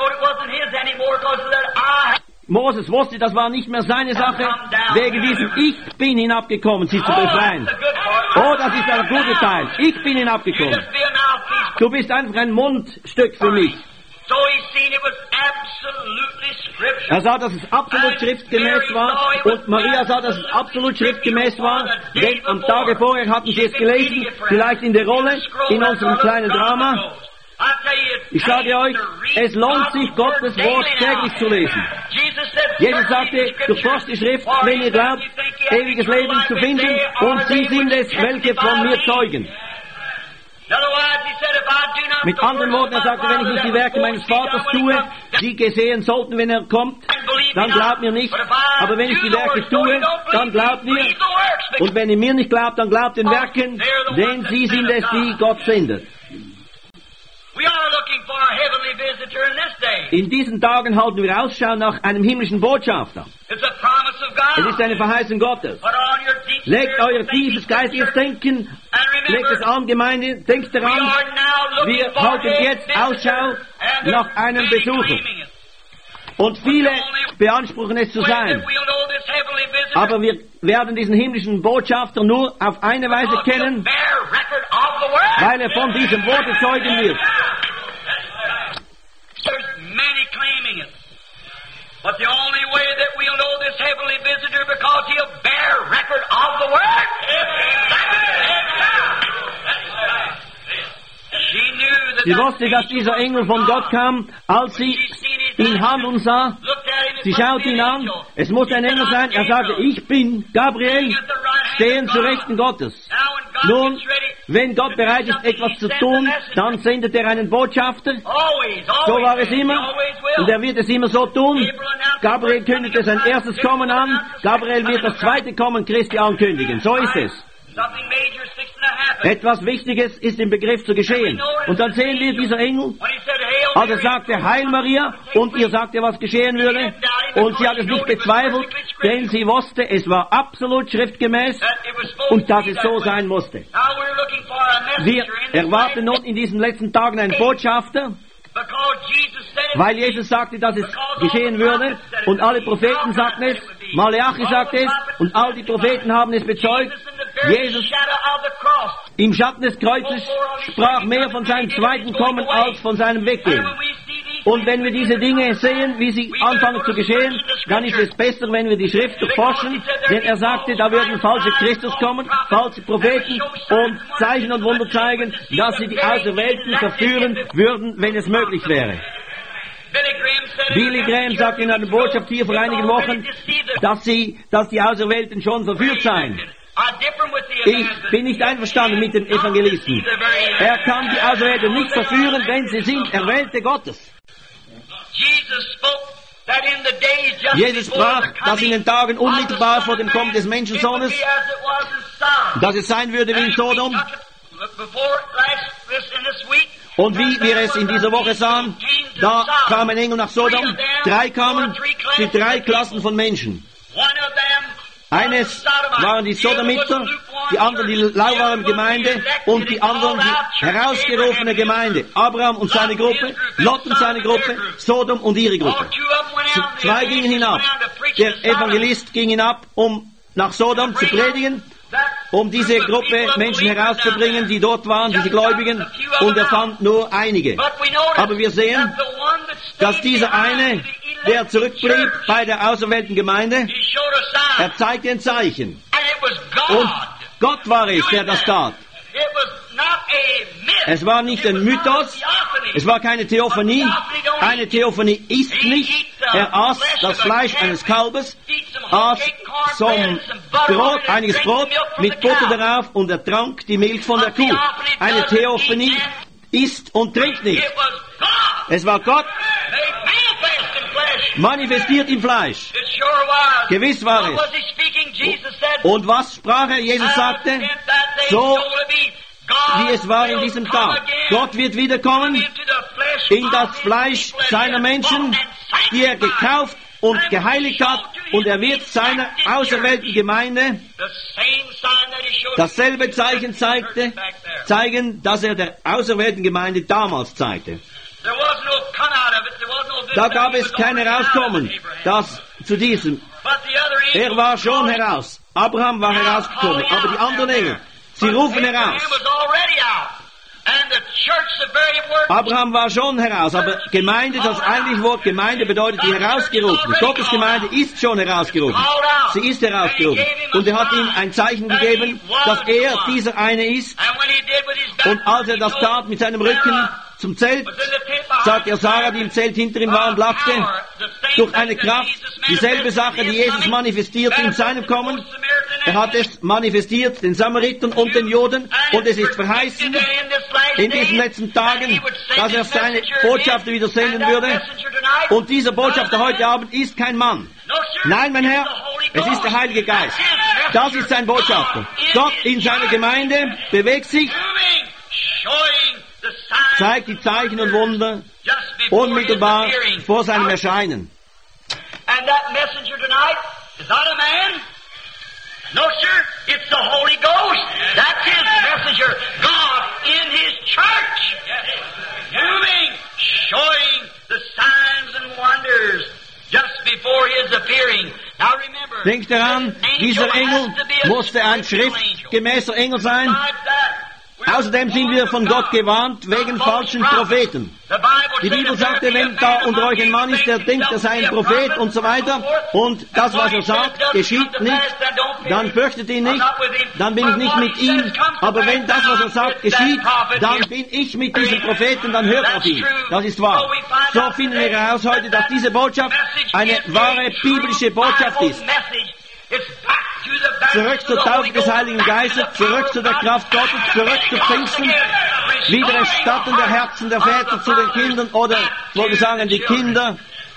Speaker 1: Moses wusste, das war nicht mehr seine Sache, wegen diesem Ich bin hinabgekommen, sie zu befreien. Oh, das ist ein guter Teil. Ich bin hinabgekommen. Du bist einfach ein Mundstück für mich. Er sah, dass es absolut schriftgemäß war, und Maria sah, dass es absolut schriftgemäß war, denn am Tage vorher hatten sie es gelesen, vielleicht in der Rolle, in unserem kleinen Drama. Ich sage euch, es lohnt sich, Gottes Wort täglich zu lesen. Jesus sagte, durchforscht die Schrift, wenn ihr glaubt, ewiges Leben zu finden, und sie sind es, welche von mir zeugen. Mit anderen Worten, er sagte, wenn ich nicht die Werke meines Vaters tue, die gesehen sollten, wenn er kommt, dann glaubt mir nicht. Aber wenn ich die Werke tue, dann glaubt mir. Und wenn ihr mir nicht glaubt, dann glaubt den Werken, denn sie sind es, die Gott sendet. In diesen Tagen halten wir Ausschau nach einem himmlischen Botschafter. Es ist eine Verheißung Gottes. Legt euer tiefes geistiges Denken, legt es an, Gemeinde, denkt daran, wir halten jetzt Ausschau nach einem Besucher. Und viele beanspruchen es zu sein. Aber wir werden diesen himmlischen Botschafter nur auf eine Weise kennen, weil er von diesem Worte zeugen wird. But the only way that we'll know this heavenly visitor, because he'll bear record of the word. Sie wusste, dass dieser Engel von Gott kam, als sie ihn handeln sah. Sie schaut ihn an. Es muss ein Engel sein. Er sagte, ich bin Gabriel, stehen zu Rechten Gottes. Nun, wenn Gott bereit ist, etwas zu tun, dann sendet er einen Botschafter. So war es immer. Und er wird es immer so tun. Gabriel kündigte sein erstes Kommen an. Gabriel wird das zweite Kommen Christi ankündigen. So ist es. Etwas Wichtiges ist im Begriff zu geschehen. Und dann sehen wir dieser Engel, als er sagte, Heil Maria, und ihr sagte, was geschehen würde. Und sie hat es nicht bezweifelt, denn sie wusste, es war absolut schriftgemäß und dass es so sein musste. Wir erwarten nun in diesen letzten Tagen einen Botschafter, weil Jesus sagte, dass es geschehen würde und alle Propheten sagten es, Maleachi sagte es und all die Propheten haben es bezeugt. Jesus im Schatten des Kreuzes sprach mehr von seinem zweiten Kommen als von seinem Weggehen. Und wenn wir diese Dinge sehen, wie sie anfangen zu geschehen, dann ist es besser, wenn wir die Schrift durchforschen, denn er sagte, da würden falsche Christus kommen, falsche Propheten und Zeichen und Wunder zeigen, dass sie die Auserwählten verführen würden, wenn es möglich wäre. Billy Graham sagte in einer Botschaft hier vor einigen Wochen, dass die Auserwählten schon verführt seien. Ich bin nicht einverstanden mit den Evangelisten. Er kann die Auserwählten nicht verführen, denn sie sind Erwählte Gottes. Jesus sprach, dass in den Tagen unmittelbar vor dem Kommen des Menschensohnes, dass es sein würde wie in Sodom. Und wie wir es in dieser Woche sahen, da kam ein Engel nach Sodom, 3 kamen zu 3 Klassen von Menschen. Eines waren die Sodomiter, die anderen die lauwarme Gemeinde und die anderen die herausgerufene Gemeinde. Abraham und seine Gruppe, Lot und seine Gruppe, Sodom und ihre Gruppe. 2 gingen hinab. Der Evangelist ging hinab, um nach Sodom zu predigen, um diese Gruppe Menschen herauszubringen, die dort waren, diese Gläubigen, und er fand nur einige. Aber wir sehen, dass dieser eine, der zurückblieb bei der auserwählten Gemeinde, er zeigte ein Zeichen. Und Gott war es, der das tat. Es war nicht ein Mythos, es war keine Theophanie. Eine Theophanie ist nicht. Er aß das Fleisch eines Kalbes, aß zum Brot, einiges Brot mit Butter darauf und er trank die Milch von der Kuh. Eine Theophanie isst und trinkt nicht. Es war Gott, manifestiert im Fleisch. Gewiss war es. Und was sprach er? Jesus sagte, so wie es war in diesem Tag. Gott wird wiederkommen in das Fleisch seiner Menschen, die er gekauft und geheiligt hat, und er wird seiner auserwählten Gemeinde dasselbe Zeichen zeigen, das er der auserwählten Gemeinde damals zeigte. Da gab es kein Herauskommen, das zu diesem. Er war schon heraus. Abraham war herausgekommen, aber die anderen Engel, sie rufen heraus. Abraham war schon heraus, aber Gemeinde, das eigentliche Wort Gemeinde bedeutet die herausgerufen. Gottes Gemeinde ist schon herausgerufen. Sie ist herausgerufen. Und er hat ihm ein Zeichen gegeben, dass er dieser eine ist. Und als er das tat mit seinem Rücken zum Zelt, sagt er Sarah, die im Zelt hinter ihm war und lachte, durch eine Kraft, dieselbe Sache, die Jesus manifestierte in seinem Kommen. Er hat es manifestiert, den Samaritern und den Juden, und es ist verheißen in diesen letzten Tagen, dass er seine Botschafter wieder senden würde. Und dieser Botschafter heute Abend ist kein Mann. Nein, mein Herr, es ist der Heilige Geist. Das ist sein Botschafter. Gott in seiner Gemeinde bewegt sich, zeigt die Zeichen und Wunder unmittelbar vor seinem Erscheinen.
Speaker 2: And that messenger tonight is not a man. No, sir, it's the Holy Ghost. That's His messenger. God in His church. Moving, showing the signs and wonders just before His appearing. Now remember,
Speaker 1: denkt daran, dieser Engel musste ein schriftgemäßer Engel sein. Außerdem sind wir von Gott gewarnt wegen falschen Propheten. Die Bibel sagte, wenn da unter euch ein Mann ist, der denkt, er sei ein Prophet und so weiter, und das, was er sagt, geschieht nicht, dann fürchtet ihn nicht, dann bin ich nicht mit ihm. Aber wenn das, was er sagt, geschieht, dann bin ich mit diesem Propheten, dann hört auf ihn. Das ist wahr. So finden wir heraus heute, dass diese Botschaft eine wahre biblische Botschaft ist. Zurück zur Taufe des Heiligen Geistes, zurück zu der Kraft Gottes, zurück zu Pfingsten, wieder Erstatten der Herzen der Väter zu den Kindern, oder, ich wollte sagen, die Kinder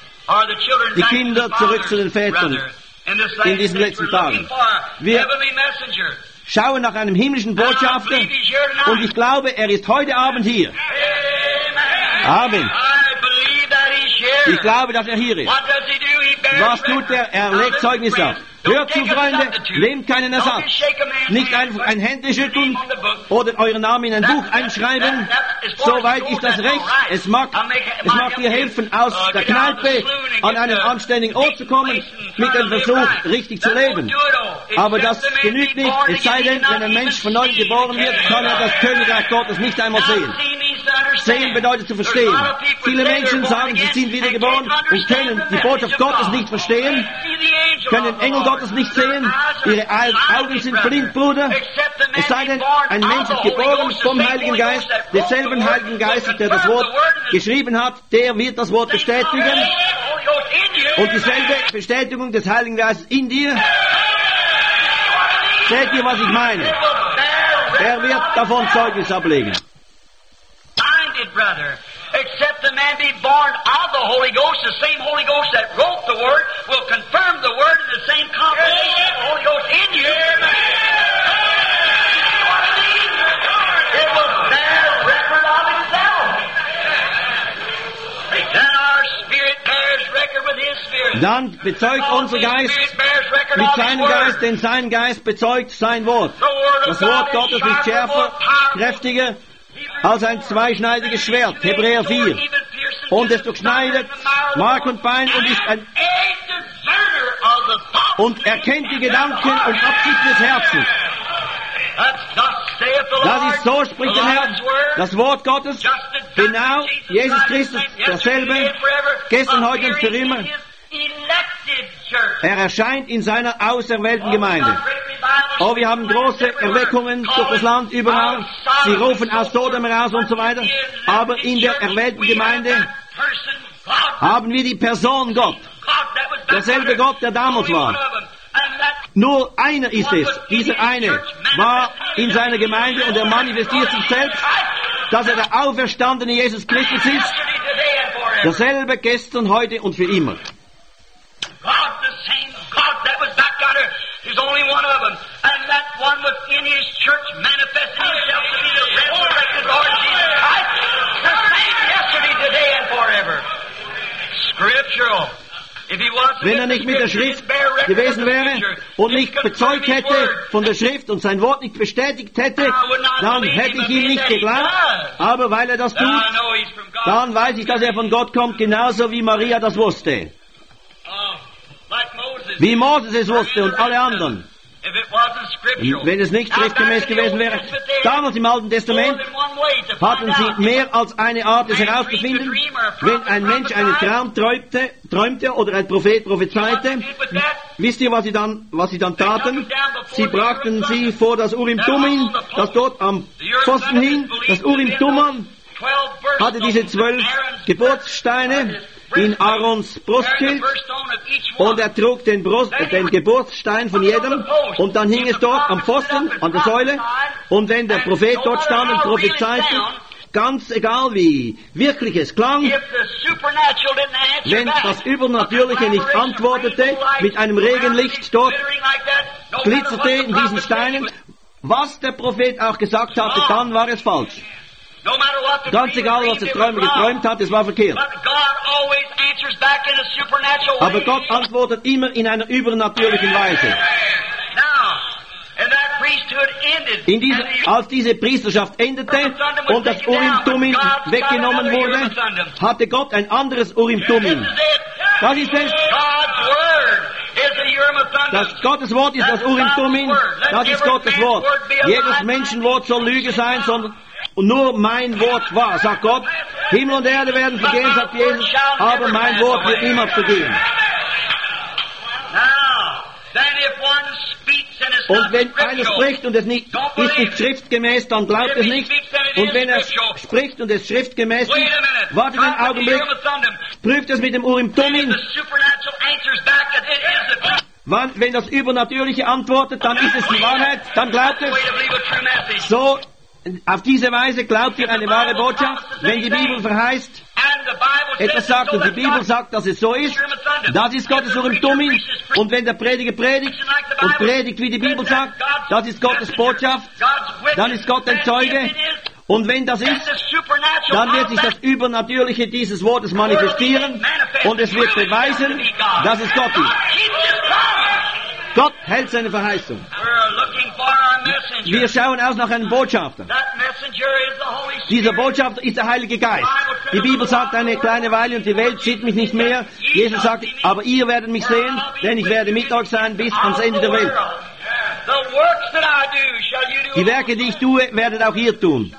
Speaker 1: zurück zu den Vätern in diesen letzten Tagen. Wir schauen nach einem himmlischen Botschafter, und ich glaube, er ist heute Abend hier. Amen. Ich glaube, dass er hier ist. Was tut er? Er legt Zeugnis ab. Hört zu, Freunde, nehmt keinen Ersatz. Nicht einfach ein Händeschütteln oder euren Namen in ein Buch einschreiben. Soweit ist das recht. Es mag dir helfen, aus der Kneipe an einen anständigen Ort zu kommen, mit dem Versuch, richtig zu leben. Aber das genügt nicht. Es sei denn, wenn ein Mensch von neuem geboren wird, kann er das Königreich Gottes nicht einmal sehen. Sehen bedeutet zu verstehen. Viele Menschen sagen, sie sind wiedergeboren und können die Botschaft Gottes nicht verstehen, können den Engel Gottes nicht sehen, ihre Augen sind blind, Bruder. Es sei denn, ein Mensch ist geboren vom Heiligen Geist, desselben Heiligen Geistes, der das Wort geschrieben hat, der wird das Wort bestätigen. Und dieselbe Bestätigung des Heiligen Geistes in dir. Seht ihr, was ich meine? Er wird davon Zeugnis ablegen.
Speaker 2: Brother, except a man be born of the Holy Ghost, the same Holy Ghost that wrote the Word will confirm the Word in the same confirmation of the Holy Ghost in you. It will bear record of itself. Then our spirit bears record with His Spirit.
Speaker 1: Dann bezeugt unser Geist mit seinem Geist, denn sein Geist bezeugt sein Wort. Das Wort Gottes ist schärfer, kräftiger als ein zweischneidiges Schwert, Hebräer 4. Und es durchschneidet Mark und Bein und ist und erkennt die Gedanken und Absichten des Herzens. Das ist so, spricht der Herr, das Wort Gottes, genau, Jesus Christus, dasselbe, gestern, heute und für immer. Er erscheint in seiner auserwählten Gemeinde. Oh, wir haben große Erweckungen durch das Land überall. Sie rufen aus Sodom heraus und so weiter. Aber in der erwählten Gemeinde haben wir die Person Gott. Derselbe Gott, der damals war. Nur einer ist es. Dieser eine war in seiner Gemeinde und er manifestiert sich selbst, dass er der auferstandene Jesus Christus ist. Derselbe gestern, heute und für immer.
Speaker 2: God, the same God that was back yonder, is only one of them. And that one was in His church manifesting Himself to be the resurrected Lord Jesus Christ. The same yesterday, today, and forever. Scriptural.
Speaker 1: Wenn er nicht mit der Schrift gewesen wäre und nicht bezeugt hätte von der Schrift und sein Wort nicht bestätigt hätte, dann hätte ich ihm nicht geglaubt. Aber weil er das tut, dann weiß ich, dass er von Gott kommt, genauso wie Maria das wusste. Wie Moses es wusste und alle anderen. Wenn es nicht schriftgemäß gewesen wäre, damals im Alten Testament hatten sie mehr als eine Art, es herauszufinden. Wenn ein Mensch einen Traum träumte oder ein Prophet prophezeite, wisst ihr, was sie dann taten? Sie brachten sie vor das Urim-Tummim, das dort am Pfosten hing. Das Urim-Tummim hatte diese 12 Geburtssteine in Aarons Brustschild und er trug den Geburtsstein von jedem und dann hing es dort am Pfosten, an der Säule und wenn der Prophet dort stand und prophezeite, ganz egal wie wirklich es klang, wenn das Übernatürliche nicht antwortete, mit einem Regenlicht dort glitzerte in diesen Steinen, was der Prophet auch gesagt hatte, dann war es falsch. Ganz egal, was der Träumer geträumt hat, es war verkehrt. Aber Gott antwortet immer in einer übernatürlichen Weise. Als diese Priesterschaft endete und das Urim-Tummim weggenommen wurde, hatte Gott ein anderes Urim-Tummim. Das ist es. Das Gottes Wort ist das Urim-Tummim. Das ist Gottes Wort. Jedes Menschenwort soll Lüge sein, sondern und nur mein Wort war, sagt Gott. Himmel und Erde werden vergehen, sagt Jesus, aber mein Wort wird niemals vergehen. Und wenn einer spricht und es nicht, ist nicht schriftgemäß, dann glaubt es nicht. Und wenn er spricht und es schriftgemäß ist, wartet einen Augenblick, prüft es mit dem Urim-Tummim. Wenn das Übernatürliche antwortet, dann ist es die Wahrheit, dann glaubt es. So, auf diese Weise glaubt ihr eine wahre Botschaft, wenn die Bibel verheißt, etwas sagt und die Bibel sagt, dass es so ist, das ist Gottes Urim-Tummim. Und wenn der Prediger predigt und predigt, wie die Bibel sagt, das ist Gottes Botschaft, dann ist Gott ein Zeuge. Und wenn das ist, dann wird sich das Übernatürliche dieses Wortes manifestieren und es wird beweisen, dass es Gott ist. Gott hält seine Verheißung. Wir schauen aus nach einem Botschafter. Dieser Botschafter ist der Heilige Geist. Die Bibel sagt, eine kleine Weile und die Welt sieht mich nicht mehr. Jesus sagt, aber ihr werdet mich sehen, denn ich werde mit euch sein bis ans Ende der Welt. Die Werke, die ich tue, werdet auch ihr tun.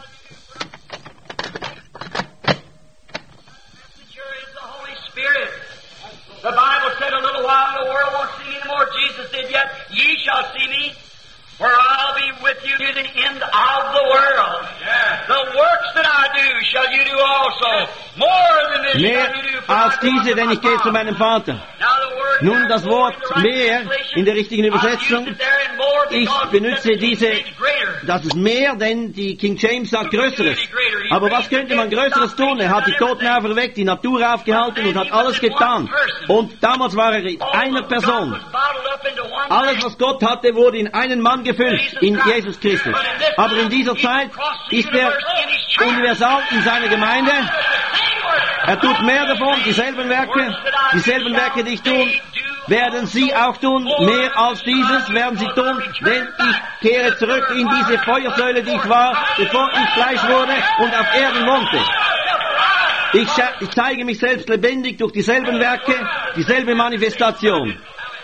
Speaker 2: The Bible said a little while the world won't see me anymore. Jesus said, yet ye shall see me, for I'll be with you to the end of the world. The works that I do shall you do also. More than this shall you do.
Speaker 1: Als diese, denn ich gehe zu meinem Vater. Nun das Wort mehr in der richtigen Übersetzung. Ich benutze das ist mehr, denn die King James sagt Größeres. Aber was könnte man Größeres tun? Er hat die Toten auferweckt, die Natur aufgehalten und hat alles getan. Und damals war er in einer Person. Alles, was Gott hatte, wurde in einen Mann gefüllt, in Jesus Christus. Aber in dieser Zeit ist er universal in seiner Gemeinde. Er tut mehr davon, dieselben Werke, die ich tue, werden sie auch tun, mehr als dieses werden sie tun, denn ich kehre zurück in diese Feuersäule, die ich war, bevor ich Fleisch wurde und auf Erden wohnte. Ich zeige mich selbst lebendig durch dieselben Werke, dieselbe Manifestation.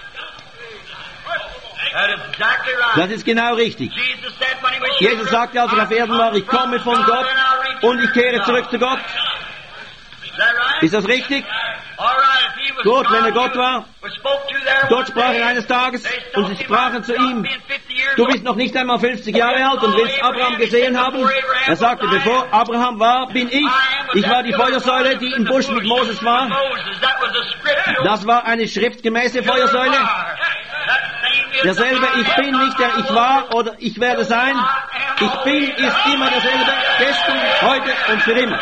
Speaker 1: Das ist genau richtig. Jesus sagte, als er auf Erden war, ich komme von Gott und ich kehre zurück zu Gott. Ist das richtig? Gut, wenn er Gott war, Gott sprach ihn eines Tages und sie sprachen zu ihm, du bist noch nicht einmal 50 Jahre alt und willst Abraham gesehen haben? Er sagte, bevor Abraham war, bin ich. Ich war die Feuersäule, die im Busch mit Moses war. Das war eine schriftgemäße Feuersäule. Derselbe Ich bin, nicht der Ich war oder Ich werde sein. Ich bin ist immer derselbe, gestern, heute und für immer.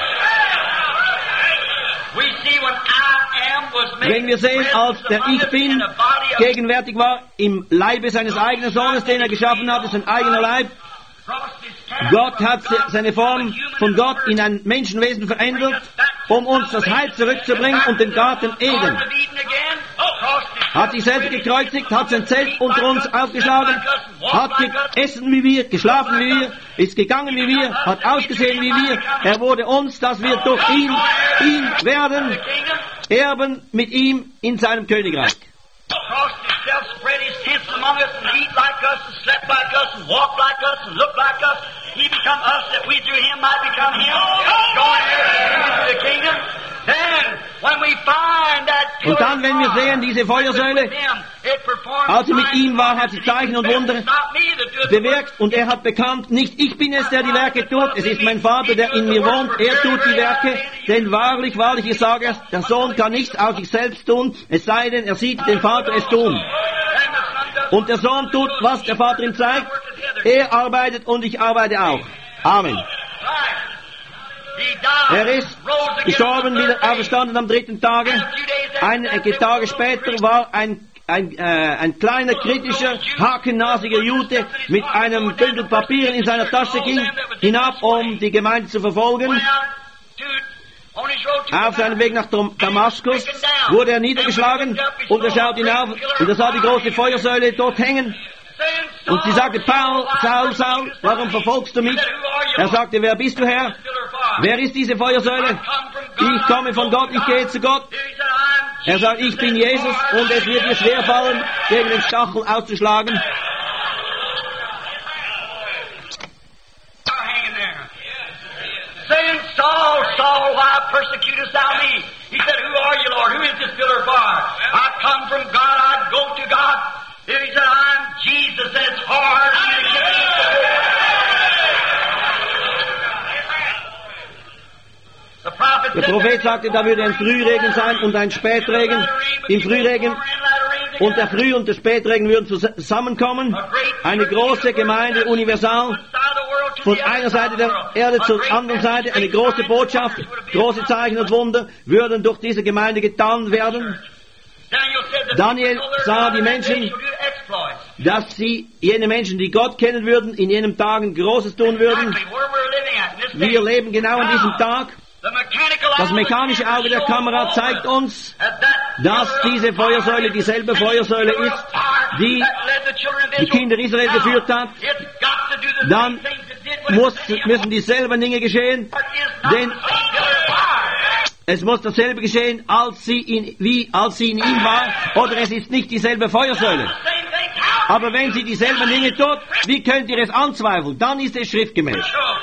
Speaker 1: Wenn wir sehen, als der Ich Bin gegenwärtig war im Leibe seines eigenen Sohnes, den er geschaffen hatte, sein eigener Leib, Gott hat seine Form von Gott in ein Menschenwesen verändert, um uns das Heil zurückzubringen und den Garten Eden. Hat sich selbst gekreuzigt, hat sein Zelt unter uns aufgeschlagen, hat gegessen wie wir, geschlafen wie wir, ist gegangen wie wir, hat ausgesehen wie wir. Er wurde uns, dass wir durch ihn werden, erben mit ihm in seinem Königreich.
Speaker 2: Crossed himself, spread his tents among us, and eat like us, and slept like us, and walked like us, and looked like us. He become us, that we through him might become him. Going into the kingdom. Then, when we find that
Speaker 1: und dann, wenn wir sehen, diese Feuersäule, als er mit ihm war, hat sie Zeichen und Wunder bewirkt und er hat bekannt, nicht ich bin es, der die Werke tut, es ist mein Vater, der in mir wohnt, er tut die Werke, denn wahrlich, wahrlich, ich sage es, der Sohn kann nichts aus sich selbst tun, es sei denn, er sieht den Vater es tun. Und der Sohn tut, was der Vater ihm zeigt, er arbeitet und ich arbeite auch. Amen. Er ist gestorben, wieder auferstanden am 3. Tage. Einige Tage später war ein kleiner, kritischer, hakennasiger Jude mit einem Bündel Papieren in seiner Tasche ging hinab, um die Gemeinde zu verfolgen. Auf seinem Weg nach Damaskus wurde er niedergeschlagen und er schaut hinauf und er sah die große Feuersäule dort hängen. Und sie sagte, Saul, warum verfolgst du mich? Er sagte, wer bist du, Herr? Wer ist diese Feuersäule? Ich komme von Gott, ich gehe zu Gott. Er sagt, ich bin Jesus und es wird dir schwerfallen, gegen den Stachel auszuschlagen.
Speaker 2: Saying, Saul, Saul, why persecutest thou me? He said, who are you, Lord? Who is this pillar of fire? I come from God, I go to God. He said, I'm Jesus, and it's hard for me to get
Speaker 1: Der Prophet sagte, da würde ein Frühregen sein und ein Spätregen. Im Frühregen und der Früh- und der Spätregen würden zusammenkommen. Eine große Gemeinde, universal, von einer Seite der Erde zur anderen Seite. Eine große Botschaft, große Zeichen und Wunder würden durch diese Gemeinde getan werden. Daniel sah die Menschen dass sie, jene Menschen, die Gott kennen würden, in jenen Tagen Großes tun würden. Wir leben genau an diesem Tag. Das mechanische Auge der Kamera zeigt uns, dass diese Feuersäule dieselbe Feuersäule ist, die die Kinder Israel geführt hat. Dann müssen dieselben Dinge geschehen, denn es muss dasselbe geschehen, als sie in ihm war, oder es ist nicht dieselbe Feuersäule. Aber wenn sie dieselben Dinge tut, wie könnt ihr es anzweifeln? Dann ist es schriftgemäß.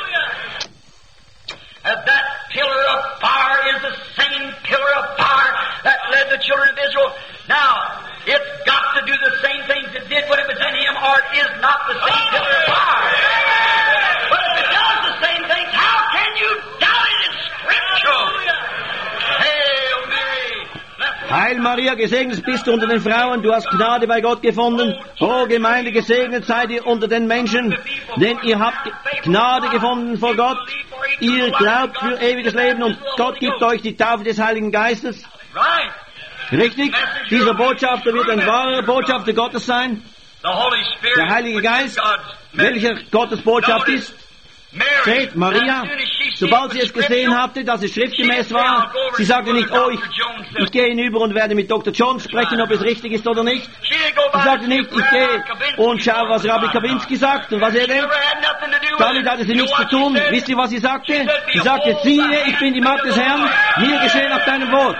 Speaker 2: That pillar of fire is the same pillar of fire that led the children of Israel. Now, it's got to do the same things it did when it was in him, or it is not the same pillar of fire. But if it does the same things, how can you doubt it in Scripture? Hail Mary!
Speaker 1: Heil Maria, gesegnet bist du unter den Frauen, du hast Gnade bei Gott gefunden. O Gemeinde, gesegnet seid ihr unter den Menschen, denn ihr habt Gnade gefunden vor Gott. Ihr glaubt für ewiges Leben und Gott gibt euch die Taufe des Heiligen Geistes. Richtig? Dieser Botschafter wird ein wahrer Botschafter Gottes sein. Der Heilige Geist, welcher Gottes Botschaft ist. Seht, Maria, sobald sie es gesehen hatte, dass es schriftgemäß war, sie sagte nicht, oh, ich gehe hinüber und werde mit Dr. Jones sprechen, ob es richtig ist oder nicht. Sie sagte nicht, ich gehe und schaue, was Rabbi Kawinski sagt und was er denkt. Damit hatte sie nichts zu tun. Wisst ihr, was sie sagte? Sie sagte, siehe, ich bin die Magd des Herrn, mir geschehe nach deinem Wort.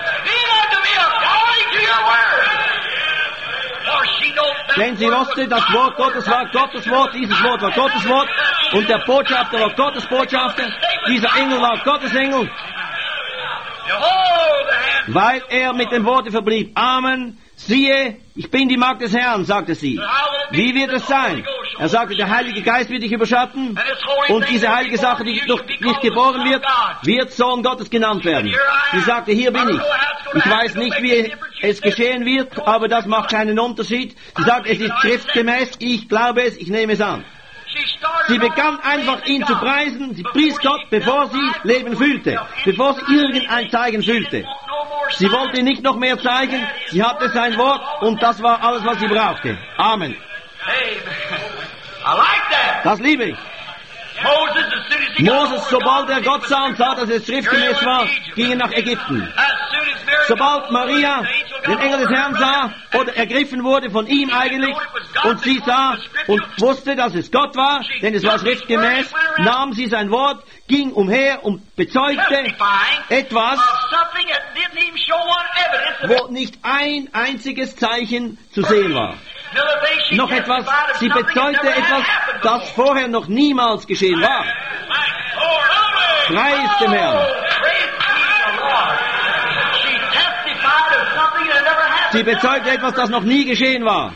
Speaker 1: Denn sie wusste, das Wort Gottes war Gottes Wort, dieses Wort war Gottes Wort und der Botschafter war Gottes Botschafter, dieser Engel war Gottes Engel, weil er mit dem Worte verblieb. Amen, siehe, ich bin die Magd des Herrn, sagte sie. Wie wird es sein? Er sagte, der Heilige Geist wird dich überschatten und diese heilige Sache, die durch dich geboren wird Sohn Gottes genannt werden. Sie sagte, hier bin ich. Ich weiß nicht, wie es geschehen wird, aber das macht keinen Unterschied. Sie sagt, es ist schriftgemäß, ich glaube es, ich nehme es an. Sie begann einfach ihn zu preisen, sie pries Gott, bevor sie Leben fühlte, bevor sie irgendein Zeichen fühlte. Sie wollte nicht noch mehr zeigen, sie hatte sein Wort und das war alles, was sie brauchte. Amen. Das liebe ich. Moses, sobald er Gott sah und sah, dass es schriftgemäß war, ging er nach Ägypten. Sobald Maria den Engel des Herrn sah oder ergriffen wurde von ihm eigentlich und sie sah und wusste, dass es Gott war, denn es war schriftgemäß, nahm sie sein Wort, ging umher und bezeugte etwas, wo nicht ein einziges Zeichen zu sehen war. Noch etwas, sie bezeugte etwas, das vorher noch niemals geschehen war. Preis dem Herrn. Sie bezeugte etwas, das noch nie geschehen war.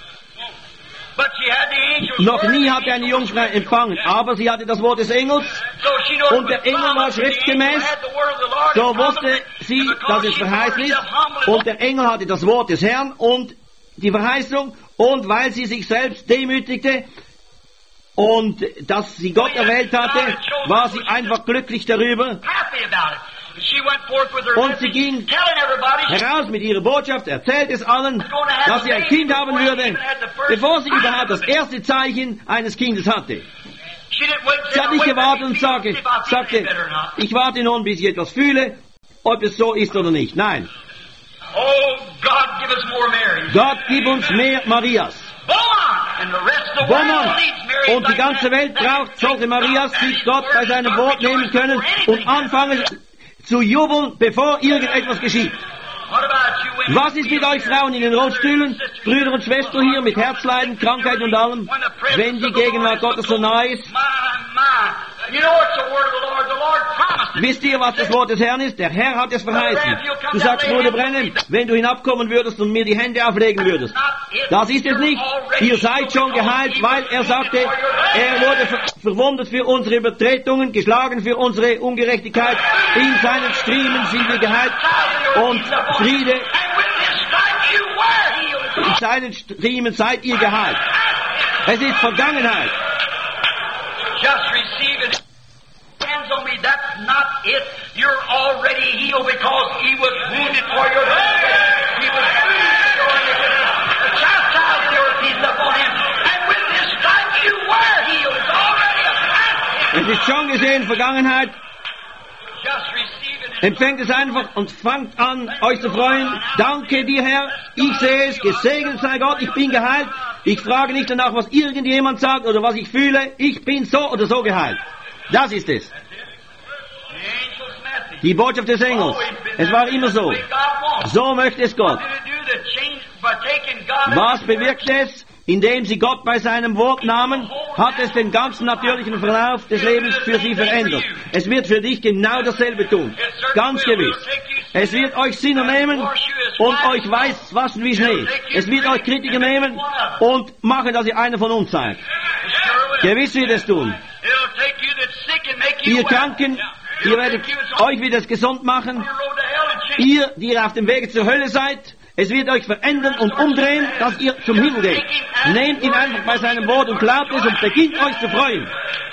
Speaker 1: Noch nie hatte eine Jungfrau empfangen, aber sie hatte das Wort des Engels und der Engel war schriftgemäß. So wusste sie, dass es verheißen ist und der Engel hatte das Wort des Herrn und die Verheißung und weil sie sich selbst demütigte und dass sie Gott erwählt hatte, war sie einfach glücklich darüber. Und sie ging heraus mit ihrer Botschaft, erzählt es allen, dass sie ein Kind haben würde, bevor sie überhaupt das erste Zeichen eines Kindes hatte. Sie hat nicht gewartet und sagte, ich warte nun, bis ich etwas fühle, ob es so ist oder nicht. Nein. Gott, gib uns mehr Marias. Beaumont und die ganze Welt braucht solche Marias, die Gott bei seinem Wort nehmen können und anfangen zu jubeln, bevor irgendetwas geschieht. Was ist mit euch Frauen in den Rollstühlen, Brüder und Schwestern hier mit Herzleiden, Krankheit und allem, wenn die Gegenwart Gottes so nahe ist? Wisst ihr, was das Wort des Herrn ist? Der Herr hat es verheißen. Du sagst, Bruder Brennan, wenn du hinabkommen würdest und mir die Hände auflegen würdest. Das ist es nicht. Ihr seid schon geheilt, weil er sagte, er wurde verwundet für unsere Übertretungen, geschlagen für unsere Ungerechtigkeit. In seinen Striemen sind wir geheilt und Friede. In seinen Striemen seid ihr geheilt. Es ist Vergangenheit.
Speaker 2: Just receive it. Hands on me, that's not it. You're already healed because he was wounded for your transgression. He was bruised for your iniquity. The chastisement of your peace upon him.
Speaker 1: ist schon geschehen, Vergangenheit.
Speaker 2: Just receive it.
Speaker 1: Empfängt es einfach und fangt an, euch zu freuen. Danke dir, Herr. Ich sehe es. Gesegnet sei Gott. Ich bin geheilt. Ich frage nicht danach, was irgendjemand sagt oder was ich fühle. Ich bin so oder so geheilt. Das ist es.
Speaker 2: The angel's message.
Speaker 1: Die Botschaft des Engels. Es war immer so. So möchte es Gott. Was bewirkt es? Indem sie Gott bei seinem Wort nahmen, hat es den ganzen natürlichen Verlauf des Lebens für sie verändert. Es wird für dich genau dasselbe tun. Ganz gewiss. Es wird euch Sinner nehmen und euch weiß waschen wie Schnee. Es wird euch Kritiker nehmen und machen, dass ihr einer von uns seid. Gewiss wird es tun. Ihr Kranken, ihr werdet euch wieder gesund machen. Ihr, die ihr auf dem Wege zur Hölle seid, es wird euch verändern und umdrehen, dass ihr zum Himmel geht. Nehmt ihn einfach bei seinem Wort und glaubt es und beginnt euch zu freuen.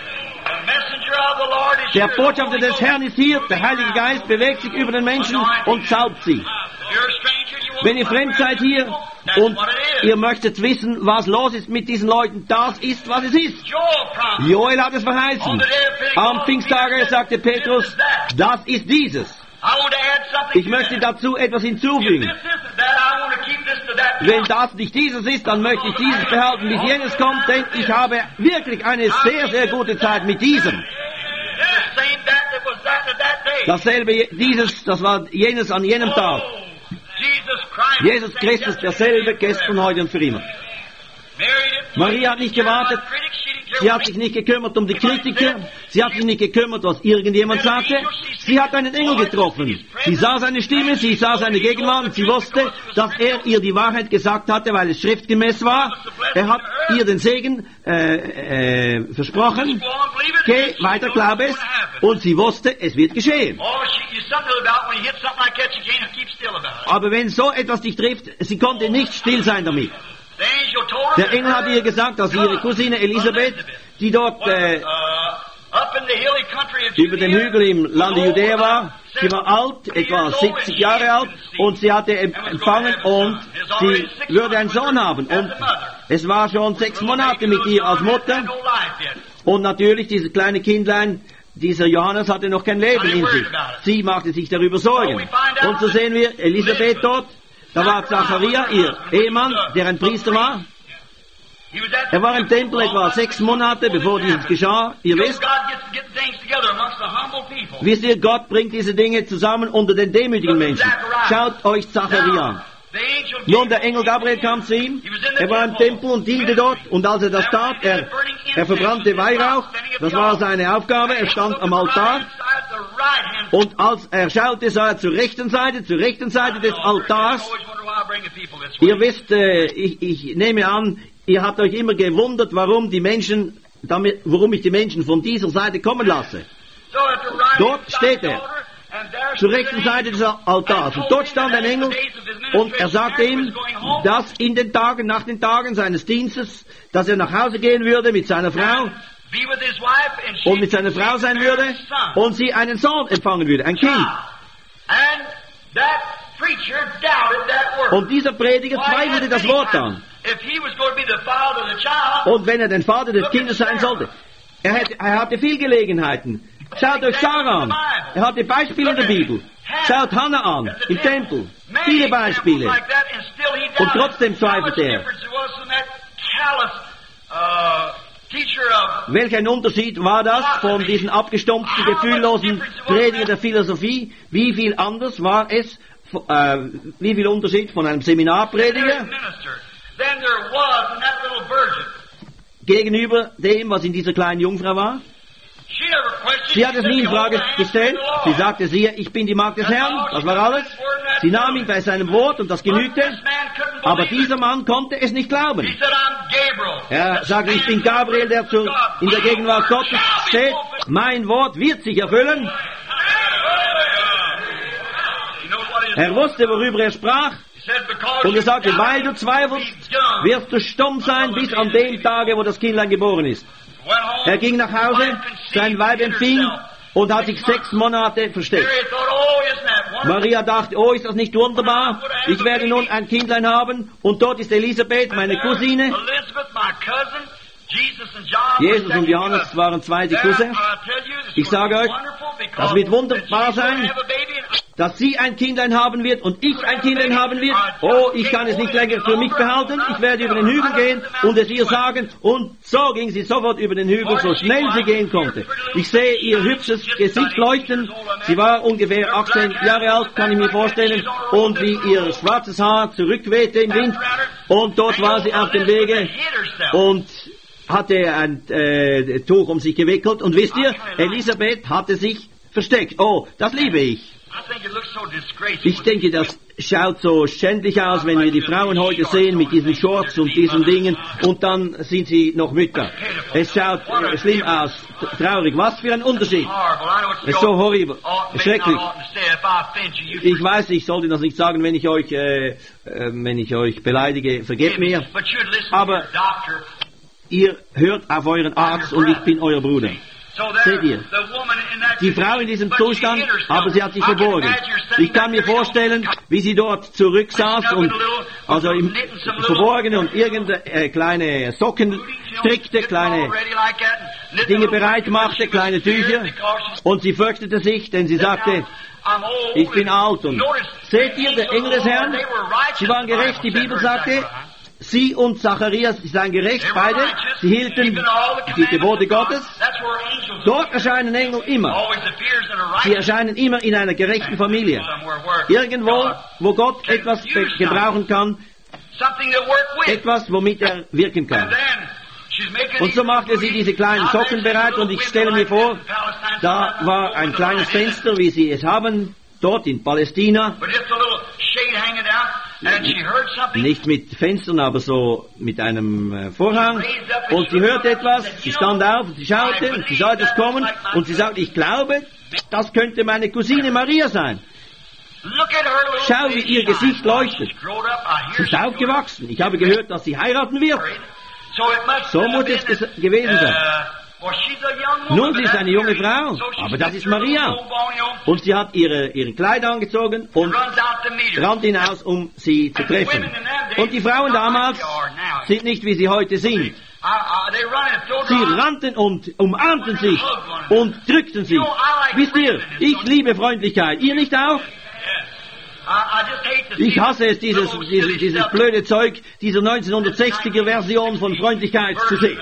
Speaker 1: Der Botschafter des Herrn ist hier, der Heilige Geist bewegt sich über den Menschen und salbt sie. Wenn ihr fremd seid hier und ihr möchtet wissen, was los ist mit diesen Leuten, das ist, was es ist. Joel hat es verheißen. Am Pfingsttage sagte Petrus, das ist dieses. Ich möchte dazu etwas hinzufügen. Wenn das nicht dieses ist, dann möchte ich dieses behalten, bis jenes kommt, denn ich habe wirklich eine sehr, sehr gute Zeit mit diesem. Dasselbe, dieses, das war jenes an jenem Tag. Jesus Christus, derselbe, gestern, heute und für immer. Maria hat nicht gewartet. Sie hat sich nicht gekümmert um die Kritiker. Sie hat sich nicht gekümmert, was irgendjemand sagte. Sie hat einen Engel getroffen. Sie sah seine Stimme, sie sah seine Gegenwart und sie wusste, dass er ihr die Wahrheit gesagt hatte, weil es schriftgemäß war. Er hat ihr den Segen versprochen. Geh weiter, glaube es. Und sie wusste, es wird geschehen. Aber wenn so etwas dich trifft, sie konnte nicht still sein damit. Der Engel hat ihr gesagt, dass ihre Cousine Elisabeth, die dort über dem Hügel im Lande Judäa war, sie war alt, etwa 70 Jahre alt, und sie hatte empfangen und sie würde einen Sohn haben. Und es war schon 6 Monate mit ihr als Mutter. Und natürlich, dieses kleine Kindlein, dieser Johannes hatte noch kein Leben in sich. Sie machte sich darüber Sorgen. Und so sehen wir Elisabeth dort. Da war Zacharia, ihr Ehemann, der ein Priester war. Er war im Tempel etwa 6 Monate, bevor dieses geschah. Ihr wisst ihr, Gott bringt diese Dinge zusammen unter den demütigen Menschen. Schaut euch Zacharia an. Nun, der Engel Gabriel kam zu ihm. Er war im Tempel und diente dort. Und als er das tat, er verbrannte Weihrauch. Das war seine Aufgabe. Er stand am Altar. Und als er schaute, sah er zur rechten Seite des Altars. Ihr wisst, ich nehme an, ihr habt euch immer gewundert, warum ich die Menschen von dieser Seite kommen lasse. Dort steht er, zur rechten Seite des Altars. Und dort stand ein Engel und er sagte ihm, dass in den Tagen, nach den Tagen seines Dienstes, dass er nach Hause gehen würde mit seiner Frau und mit seiner Frau sein würde und sie einen Sohn empfangen würde, ein Kind. Und dieser Prediger zweifelte das Wort an. Und wenn er den Vater des Kindes sein sollte, er hatte viel Gelegenheiten. Schaut euch Sarah an. Er hatte Beispiele in der Bibel. Schaut Hannah an, im Tempel. Viele Beispiele. Und trotzdem zweifelte er. Welch ein Unterschied war das von diesen abgestumpften, gefühllosen Prediger der Philosophie? Wie viel anders war es, wie viel Unterschied von einem Seminarprediger gegenüber dem, was in dieser kleinen Jungfrau war? Sie hat es nie in Frage gestellt. Sie sagte, siehe, ich bin die Magd des Herrn. Das war alles. Sie nahm ihn bei seinem Wort und das genügte. Aber dieser Mann konnte es nicht glauben. Er sagte, ich bin Gabriel, der in der Gegenwart Gottes steht. Mein Wort wird sich erfüllen. Er wusste, worüber er sprach. Und er sagte, weil du zweifelst, wirst du stumm sein bis an dem Tage, wo das Kindlein geboren ist. Er ging nach Hause, sein Weib empfing und hat sich 6 Monate versteckt. Maria dachte, oh, ist das nicht wunderbar? Ich werde nun ein Kindlein haben und dort ist Elisabeth, meine Cousine. Jesus und Johannes waren zweite Cousins. Ich sage euch, das wird wunderbar sein, dass sie ein Kindlein haben wird und ich ein Kindlein haben wird. Oh, ich kann es nicht länger für mich behalten. Ich werde über den Hügel gehen und es ihr sagen. Und so ging sie sofort über den Hügel, so schnell sie gehen konnte. Ich sehe ihr hübsches Gesicht leuchten. Sie war ungefähr 18 Jahre alt, kann ich mir vorstellen. Und wie ihr schwarzes Haar zurückwehte im Wind. Und dort war sie auf dem Wege und hatte ein Tuch um sich gewickelt. Und wisst ihr, Elisabeth hatte sich versteckt. Oh, das liebe ich. Ich denke, das schaut so schändlich aus, wenn wir die Frauen heute sehen mit diesen Shorts und diesen Dingen und dann sind sie noch Mütter. Es schaut schlimm aus, traurig. Was für ein Unterschied. Es ist so horribel, schrecklich. Ich weiß, ich sollte das nicht sagen, wenn ich euch beleidige, vergebt mir. Aber ihr hört auf euren Arzt und ich bin euer Bruder. Seht ihr, die Frau in diesem Zustand, aber sie hat sich verborgen. Ich kann mir vorstellen, wie sie dort zurücksaß und also im Verborgenen und irgendeine kleine Socken strickte, kleine Dinge bereit machte, kleine Tücher. Und sie fürchtete sich, denn sie sagte, ich bin alt. Und seht ihr, der Engel des Herrn, sie waren gerecht, die Bibel sagte, sie und Zacharias seien gerecht, beide. Sie hielten die Gebote Gottes. Dort erscheinen Engel immer. Sie erscheinen immer in einer gerechten Familie. Irgendwo, wo Gott etwas gebrauchen kann, etwas, womit er wirken kann. Und so machte sie diese kleinen Socken bereit und ich stelle mir vor, da war ein kleines Fenster, wie sie es haben, dort in Palästina. Nicht mit Fenstern, aber so mit einem Vorhang. Und sie hörte etwas, sie stand auf, und sie schaute, und sie sah etwas kommen, und sie sagte, ich glaube, das könnte meine Cousine Maria sein. Schau, wie ihr Gesicht leuchtet. Sie ist aufgewachsen. Ich habe gehört, dass sie heiraten wird. So muss es gewesen sein. Nun, sie ist eine junge Frau, aber das ist Maria. Und sie hat ihre Kleider angezogen und rannte hinaus, um sie zu treffen. Und die Frauen damals sind nicht, wie sie heute sind. Sie rannten und umarmten sich und drückten sich. Wisst ihr, ich liebe Freundlichkeit. Ihr nicht auch? Ich hasse es, dieses blöde Zeug, diese 1960er Version von Freundlichkeit zu sehen.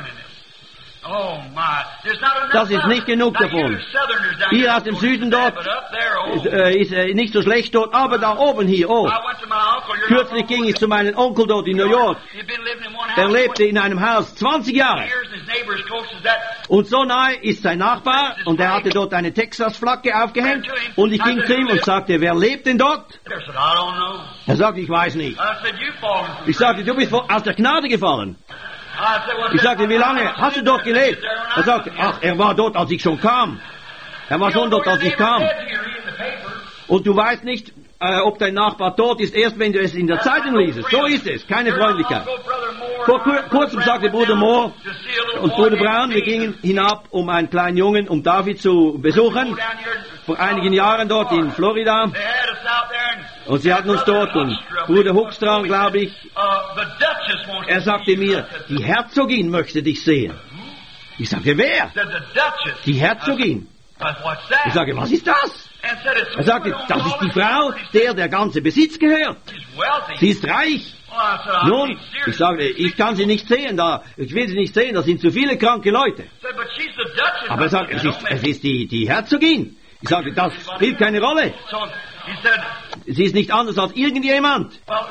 Speaker 1: Das ist nicht genug davon. Hier aus dem Süden dort ist nicht so schlecht dort, aber da oben hier, oh. Kürzlich ging ich zu meinem Onkel dort in New York. Er lebte in einem Haus 20 Jahre. Und so nahe ist sein Nachbar und er hatte dort eine Texas-Flagge aufgehängt und ich ging zu ihm und sagte, wer lebt denn dort? Er sagte, ich weiß nicht. Ich sagte, du bist aus der Gnade gefallen. Ich sagte, wie lange hast du dort gelebt? Er sagte, ach, er war dort, als ich schon kam. Er war schon dort, als ich kam. Und du weißt nicht, ob dein Nachbar tot ist, erst wenn du es in der Zeitung liest. So ist es, keine Freundlichkeit. Vor kurzem sagte Bruder Moore und Bruder Brown, wir gingen hinab, um einen kleinen Jungen, um David zu besuchen, vor einigen Jahren dort in Florida. Und sie hatten uns dort, und Bruder Hoekstra, glaube ich, er sagte mir, die Herzogin möchte dich sehen. Ich sagte, wer? Die Herzogin. Ich sage, was ist das? Er sagte, das ist die Frau, der ganze Besitz gehört. Sie ist reich. Nun, ich sagte, ich kann sie nicht sehen, ich will sie nicht sehen, da sind zu viele kranke Leute. Aber er sagt, es ist die Herzogin. Ich sagte, das spielt keine Rolle. Sie ist nicht anders als irgendjemand.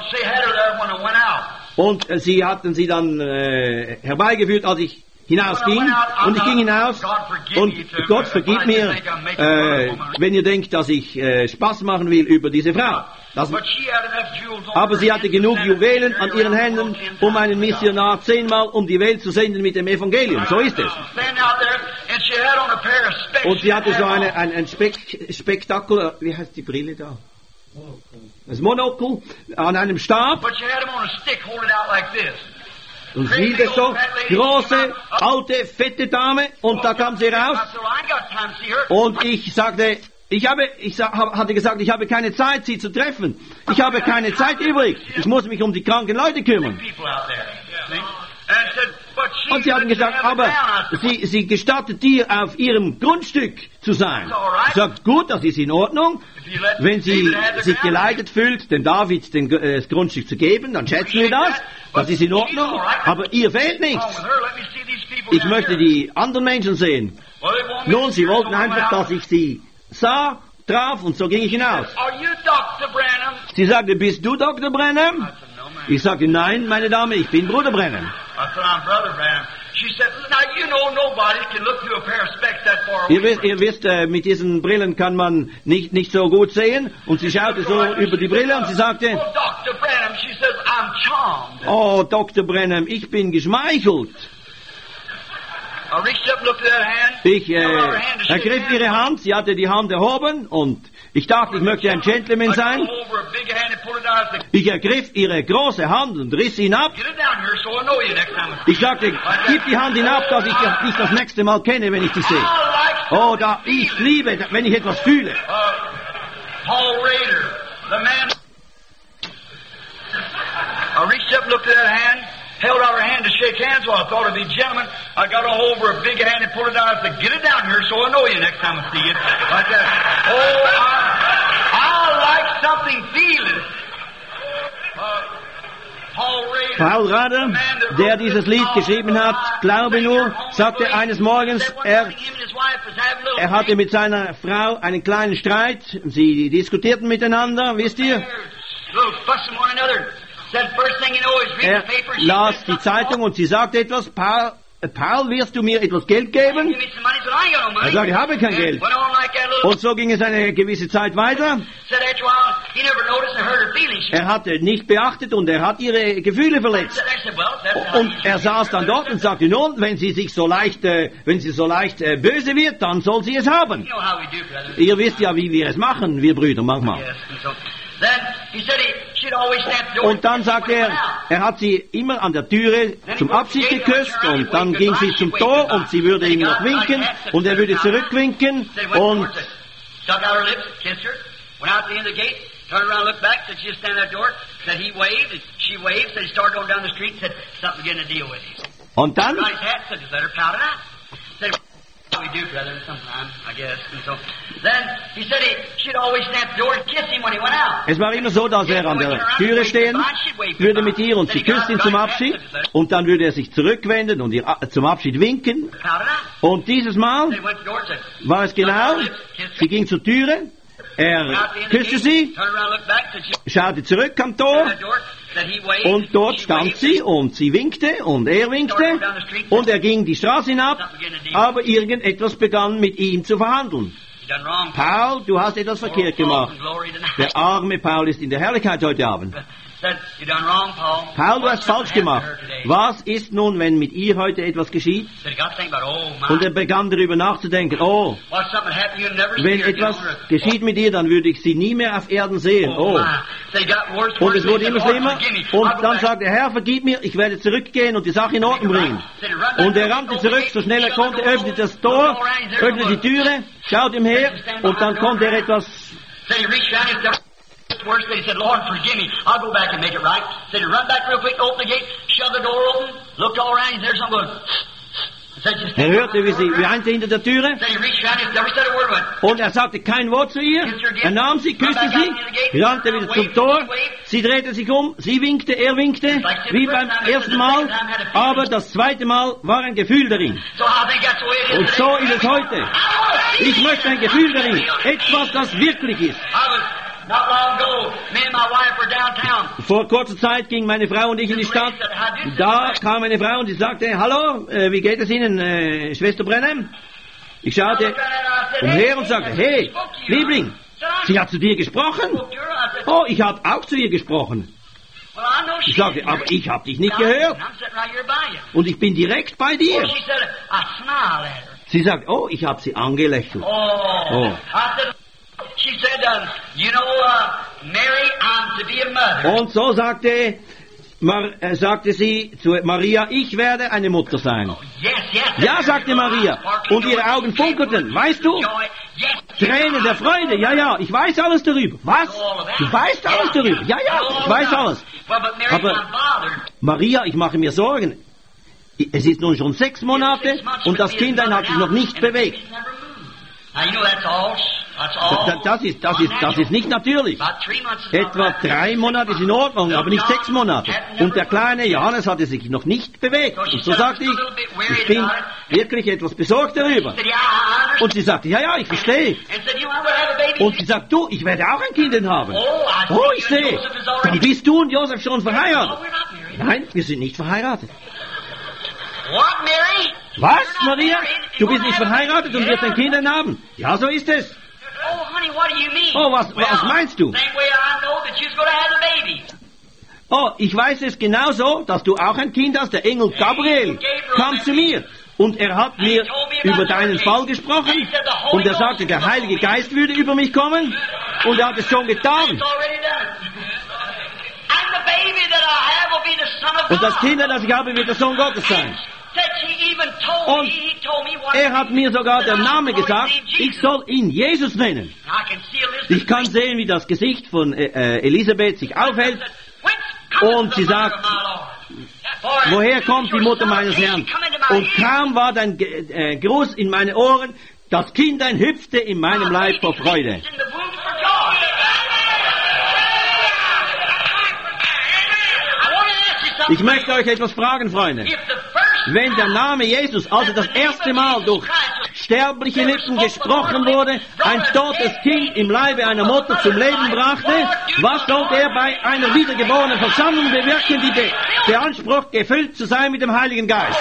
Speaker 1: Und sie hatten sie dann herbeigeführt, als ich hinausging. Und ich ging hinaus. Und Gott vergibt mir, wenn ihr denkt, dass ich Spaß machen will über diese Frau. Aber sie hatte genug Juwelen an ihren Händen, um einen Missionar 10-mal um die Welt zu senden mit dem Evangelium. So ist es. Und sie hatte so ein Spektakel, wie heißt die Brille da? Das Monokel an einem Stab. Und sie ist so große, alte, fette Dame. Und da kam sie raus. Und ich sagte, hatte gesagt, ich habe keine Zeit, sie zu treffen. Ich habe keine Zeit übrig. Ich muss mich um die kranken Leute kümmern. Und sie hatten gesagt, aber sie gestattet dir, auf ihrem Grundstück zu sein. Ich sagte, gut, das ist in Ordnung. Wenn sie sich geleitet fühlt, dem David das Grundstück zu geben, dann schätzen wir das. Das ist in Ordnung. Aber ihr fehlt nichts. Ich möchte die anderen Menschen sehen. Nun, sie wollten einfach, dass ich sie sah, traf, und so ging ich hinaus. Sie sagte, bist du Dr. Branham? Ich sagte, nein, meine Dame, ich bin Bruder Branham. Ihr wisst, mit diesen Brillen kann man nicht so gut sehen. Und sie schaute so über die Brille und sie sagte, oh, Dr. Branham, ich bin geschmeichelt. Ich ergriff ihre Hand, sie hatte die Hand erhoben und ich dachte, ich möchte ein Gentleman sein. Ich ergriff ihre große Hand und riss ihn ab. Ich sagte, gib die Hand hinab, dass ich dich das nächste Mal kenne, wenn ich dich sehe. Oh, ich liebe, wenn ich etwas fühle.
Speaker 2: Paul Rader, the man. I reached up and looked at that hand. Held out her hand to shake hands. Well, I thought it'd be gentlemen. I got over a big hand and pulled it down. I said, get it down here so I know you next time I see you. Like that. Oh, I like something feeling.
Speaker 1: Paul Rader, der dieses Lied geschrieben hat, glaube nur, sagte eines Morgens, er hatte mit seiner Frau einen kleinen Streit. Sie diskutierten miteinander, wisst ihr? Er las die Zeitung und sie sagte etwas, Paul, wirst du mir etwas Geld geben? Er sagte, ich habe kein Geld. Und so ging es eine gewisse Zeit weiter. Er hatte nicht beachtet und er hat ihre Gefühle verletzt. Und er saß dann dort und sagte, nun, wenn sie so leicht böse wird, dann soll sie es haben. Ihr wisst ja, wie wir es machen, wir Brüder manchmal. Und dann sagte er hat sie immer an der Türe zum Abschied geküsst und dann ging sie zum Tor und sie würde ihm noch winken und er würde zurückwinken und und dann
Speaker 2: we do, brother, sometimes, I guess. And so, then he said she'd always stand at the door and kiss him when he went out.
Speaker 1: Es war immer so, dass er an der Türe stehen würde mit ihr und sie küsst ihn zum Abschied und dann würde er sich zurückwenden und ihr zum Abschied winken. Und dieses Mal war es genau, sie ging zur Türe, er küsste sie, schaute zurück am Tor und dort stand sie und sie winkte und er winkte und er ging die Straße hinab, aber irgendetwas begann mit ihm zu verhandeln. Paul, du hast etwas verkehrt gemacht. Der arme Paul ist in der Herrlichkeit heute Abend. Paul, du hast falsch gemacht. Was ist nun, wenn mit ihr heute etwas geschieht? Und er begann darüber nachzudenken, oh, wenn etwas geschieht mit ihr, dann würde ich sie nie mehr auf Erden sehen. Oh. Und es wurde immer schlimmer. Und dann sagte er, Herr, vergib mir, ich werde zurückgehen und die Sache in Ordnung bringen. Und er rannte zurück, so schnell er konnte, öffnete das Tor, öffnete die Türe, schaute ihm her und dann konnte er etwas...
Speaker 2: Worse, he said, Lord, forgive me. I'll go back and make it right. Said he run back real quick, open the gate, shove the door open, looked all around, and there's something going.
Speaker 1: Er hörte, wie sie weinte hinter der Türe. Und er sagte kein Wort zu ihr. Er nahm sie, küsste sie, rannte wieder zum Tor. Sie drehte sich um, sie winkte, er winkte, wie beim ersten Mal. Aber das zweite Mal war ein Gefühl darin. Und so ist es heute. Ich möchte ein Gefühl darin. Etwas, das wirklich ist. Vor kurzer Zeit ging meine Frau und ich in die Stadt. Da kam eine Frau und sie sagte, hallo, wie geht es Ihnen, Schwester Branham? Ich schaute umher und sagte, hey, Liebling, sie hat zu dir gesprochen? Oh, ich habe auch zu ihr gesprochen. Ich sagte, aber ich habe dich nicht gehört. Und ich bin direkt bei dir. Sie sagt, oh, ich habe sie angelächelt. Oh.
Speaker 2: She said, Mary, I'm to be a mother.
Speaker 1: Und so sagte sie zu Maria, ich werde eine Mutter sein. Ja, sagte Maria. Und ihre Augen funkelten. Weißt du? Tränen der Freude. Ja, ich weiß alles darüber. Was? Du weißt alles darüber? Ja, ich weiß alles. Aber Maria, ich mache mir Sorgen. Es ist nun schon 6 Monate und das Kindlein hat sich noch nicht bewegt. Das ist nicht natürlich. Etwa 3 Monate ist in Ordnung, aber nicht 6 Monate. Und der kleine Johannes hatte sich noch nicht bewegt. Und so sagte ich bin wirklich etwas besorgt darüber. Und sie sagte, ja, ich verstehe. Und sie sagt, du, ich werde auch ein Kind haben. Oh, ich sehe. Dann bist du und Josef schon verheiratet. Nein, wir sind nicht verheiratet. Was, Maria? Du bist nicht verheiratet und wirst ein Kind haben? Ja, so ist es. Oh, was meinst du? Oh, ich weiß es genauso, dass du auch ein Kind hast. Der Engel Gabriel kam zu mir und er hat mir über deinen Fall gesprochen und er sagte, der Heilige Geist würde über mich kommen und er hat es schon getan. Und das Kind, das ich habe, wird der Sohn Gottes sein. Und er hat mir sogar den Namen gesagt, ich soll ihn Jesus nennen. Ich kann sehen, wie das Gesicht von Elisabeth sich aufhält. Und sie sagt, woher kommt die Mutter meines Herrn? Und kaum war dein Gruß in meine Ohren, das Kindlein hüpfte in meinem Leib vor Freude. Ich möchte euch etwas fragen, Freunde. Wenn der Name Jesus also das erste Mal durch sterbliche Lippen gesprochen wurde, ein totes Kind im Leibe einer Mutter zum Leben brachte, was sollte er bei einer wiedergeborenen Versammlung bewirken, die beansprucht, gefüllt zu sein mit dem Heiligen Geist?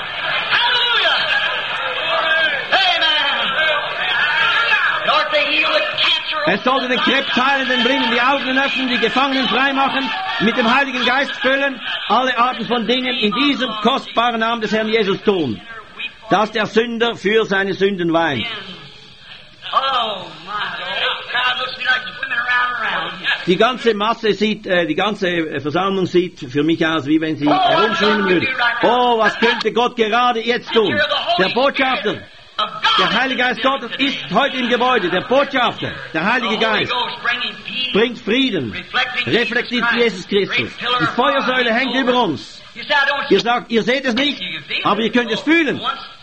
Speaker 1: Es sollte den Krebs heilen, den Blinden die Augen öffnen, die Gefangenen freimachen, mit dem Heiligen Geist füllen, alle Arten von Dingen in diesem kostbaren Namen des Herrn Jesus tun, dass der Sünder für seine Sünden weint. Die ganze Masse sieht, die ganze Versammlung sieht für mich aus, wie wenn sie herumschwimmen würde. Oh, was könnte Gott gerade jetzt tun? Der Botschafter, der Heilige Geist Gottes ist heute im Gebäude. Der Botschafter, der Heilige Geist, bringt Frieden, reflektiert Jesus Christus. Die Feuersäule hängt über uns. Ihr sagt, ihr seht es nicht, aber ihr könnt es fühlen.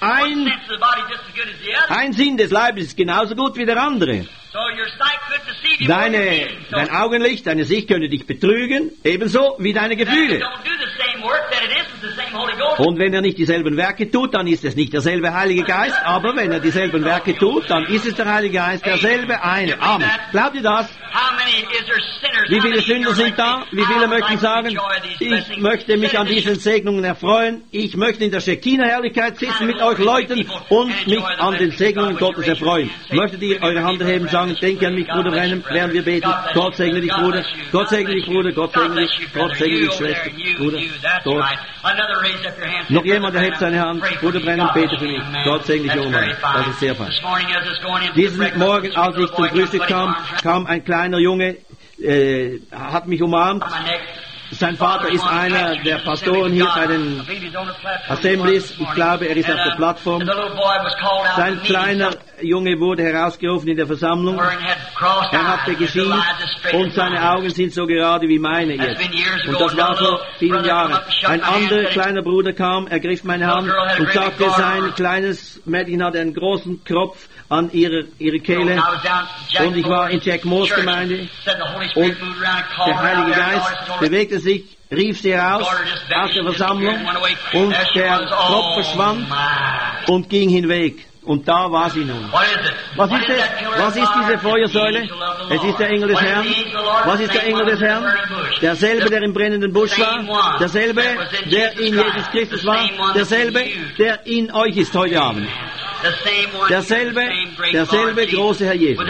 Speaker 1: Ein Sinn des Leibes ist genauso gut wie der andere. Dein Augenlicht, deine Sicht könnte dich betrügen, ebenso wie deine Gefühle. Und wenn er nicht dieselben Werke tut, dann ist es nicht derselbe Heilige Geist, aber wenn er dieselben Werke tut, dann ist es der Heilige Geist, derselbe eine. Amen. Glaubt ihr das? Wie viele Sünder sind da? Wie viele möchten sagen, ich möchte mich an diesen Segnungen erfreuen, ich möchte in der Shekinah-Herrlichkeit sitzen mit euch Leuten und mich an den Segnungen Gottes erfreuen. Möchtet ihr eure Hand erheben und sagen, denke an mich, Bruder Branham, während wir beten, Gott segne dich, Bruder, Gott segne dich, Bruder, Gott segne dich, Gott segne dich, Schwester, Bruder, dort. Noch jemand erhebt seine Hand, Bruder Branham, bete für mich, Gott segne dich, Oma, das ist sehr fein. Diesen Morgen, als ich zum Frühstück kam ein kleiner Junge, hat mich umarmt. Sein Vater ist einer der Pastoren hier bei den Assemblies. Ich glaube, er ist auf der Plattform. Sein kleiner Junge wurde herausgerufen in der Versammlung. Er hatte geschielt und seine Augen sind so gerade wie meine jetzt. Und das war vor vielen Jahren. Ein anderer kleiner Bruder kam, ergriff meine Hand und sagte, sein kleines Mädchen hatte einen großen Kropf an ihre Kehle. Und ich war in Jack Moores Gemeinde und der Heilige Geist bewegte sich, rief sie heraus aus der Versammlung und der Kopf verschwand und ging hinweg. Und da war sie nun. Was ist es? Was ist diese Feuersäule? Es ist der Engel des Herrn. Was ist der Engel des Herrn? Derselbe, der im brennenden Busch war. Derselbe, der in Jesus Christus war. Derselbe, der in euch ist heute Abend. Derselbe große Herr Jesus.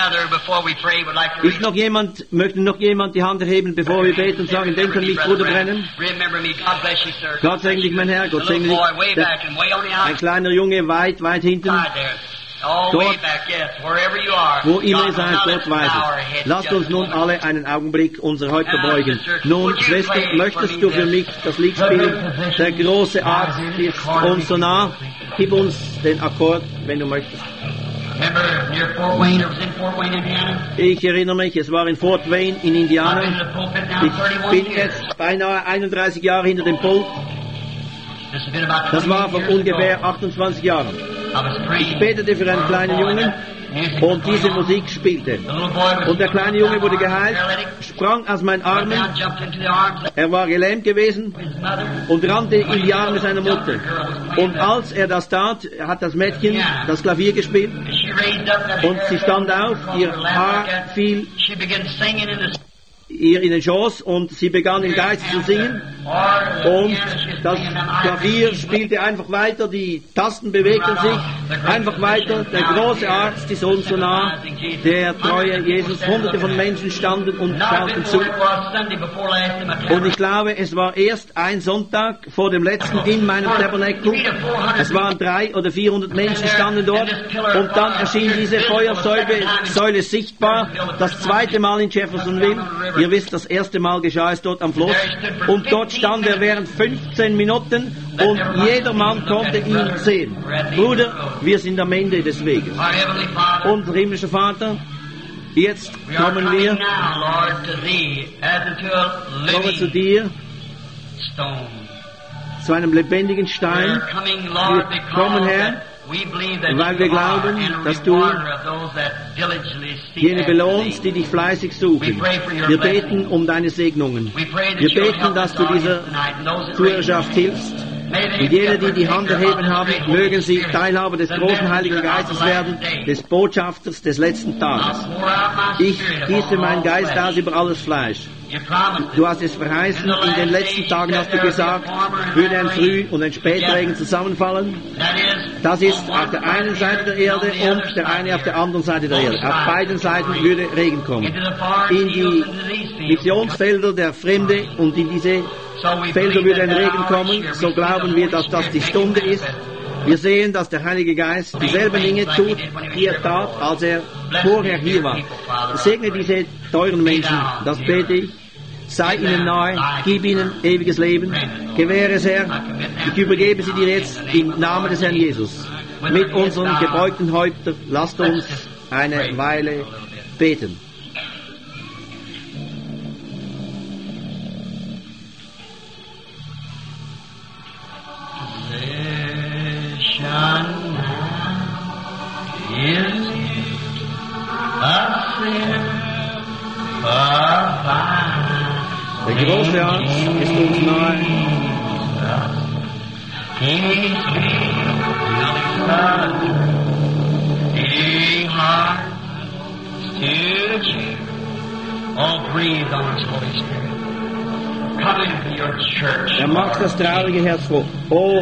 Speaker 1: Möchte noch jemand die Hand erheben, bevor wir beten und sagen, denk an mich, Bruder Branham. Gott segne dich, mein Herr, Gott segne dich. Ein kleiner Junge, weit hinten. Dort, wo immer ihr seid, dort weiß es. Lasst uns nun alle einen Augenblick unser Haupt verbeugen. Nun, Schwester, möchtest du für mich das Lied spielen? Der große Arzt ist uns so nah. Gib uns den Akkord, wenn du möchtest. Ich erinnere mich, es war in Fort Wayne in Indiana. Ich bin jetzt beinahe 31 Jahre hinter dem Pult. Das war vor ungefähr 28 Jahren. Ich betete für einen kleinen Jungen und diese Musik spielte. Und der kleine Junge wurde geheilt, sprang aus meinen Armen, er war gelähmt gewesen und rannte in die Arme seiner Mutter. Und als er das tat, hat das Mädchen das Klavier gespielt und sie stand auf, ihr Haar fiel ihr in den Schoß und sie begann im Geist zu singen und das Klavier spielte einfach weiter, die Tasten bewegten sich einfach weiter, der große Arzt ist uns so nah, der treue Jesus, hunderte von Menschen standen und schauten zu und ich glaube, es war erst ein Sonntag vor dem letzten in meinem Tabernakel, es waren 300 oder 400 Menschen standen dort und dann erschien diese Feuersäule sichtbar, das zweite Mal in Jeffersonville. Ihr wisst, das erste Mal geschah es dort am Fluss. Und dort stand er während 15 Minuten und jeder Mann konnte ihn sehen. Bruder, wir sind am Ende des Weges. Unser himmlischer Vater, jetzt kommen wir zu dir, zu einem lebendigen Stein. Wir kommen her, weil wir glauben, dass du jene belohnst, die dich fleißig suchen. Wir beten um deine Segnungen. Wir beten, dass du dieser Zuhörerschaft hilfst. Und jene, die die Hand erheben haben, mögen sie Teilhaber des großen Heiligen Geistes werden, des Botschafters des letzten Tages. Ich gieße meinen Geist aus über alles Fleisch. Du hast es verheißen, in den letzten Tagen hast du gesagt, würde ein Früh- und ein Spätregen zusammenfallen. Das ist auf der einen Seite der Erde und der eine auf der anderen Seite der Erde. Auf beiden Seiten würde Regen kommen. In die Missionsfelder der Fremde und in diese Felder würde ein Regen kommen. So glauben wir, dass das die Stunde ist. Wir sehen, dass der Heilige Geist dieselben Dinge tut, die er tat, als er vorher hier war. Segne diese teuren Menschen, das bete ich. Sei ihnen nahe, gib ihnen ewiges Leben. Gewähre es, Herr. Ich übergebe sie dir jetzt im Namen des Herrn Jesus. Mit unseren gebeugten Häuptern lasst uns eine Weile beten. Der große Arzt ist uns nahe. Er macht das traurige Herz froh. Oh,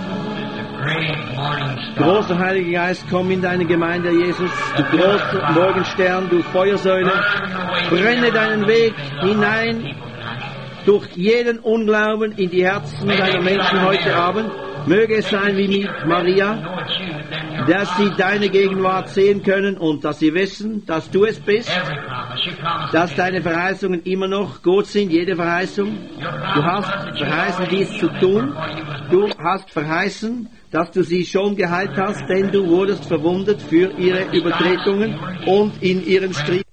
Speaker 1: großer Heiliger Geist, komm in deine Gemeinde, Jesus, du großer Morgenstern, du Feuersäule, brenne deinen Weg hinein durch jeden Unglauben in die Herzen deiner Menschen heute Abend. Möge es sein wie mit Maria, dass sie deine Gegenwart sehen können und dass sie wissen, dass du es bist, dass deine Verheißungen immer noch gut sind, jede Verheißung. Du hast verheißen, dies zu tun. Du hast verheißen, dass du sie schon geheilt hast, denn du wurdest verwundet für ihre Übertretungen und in ihren Striemen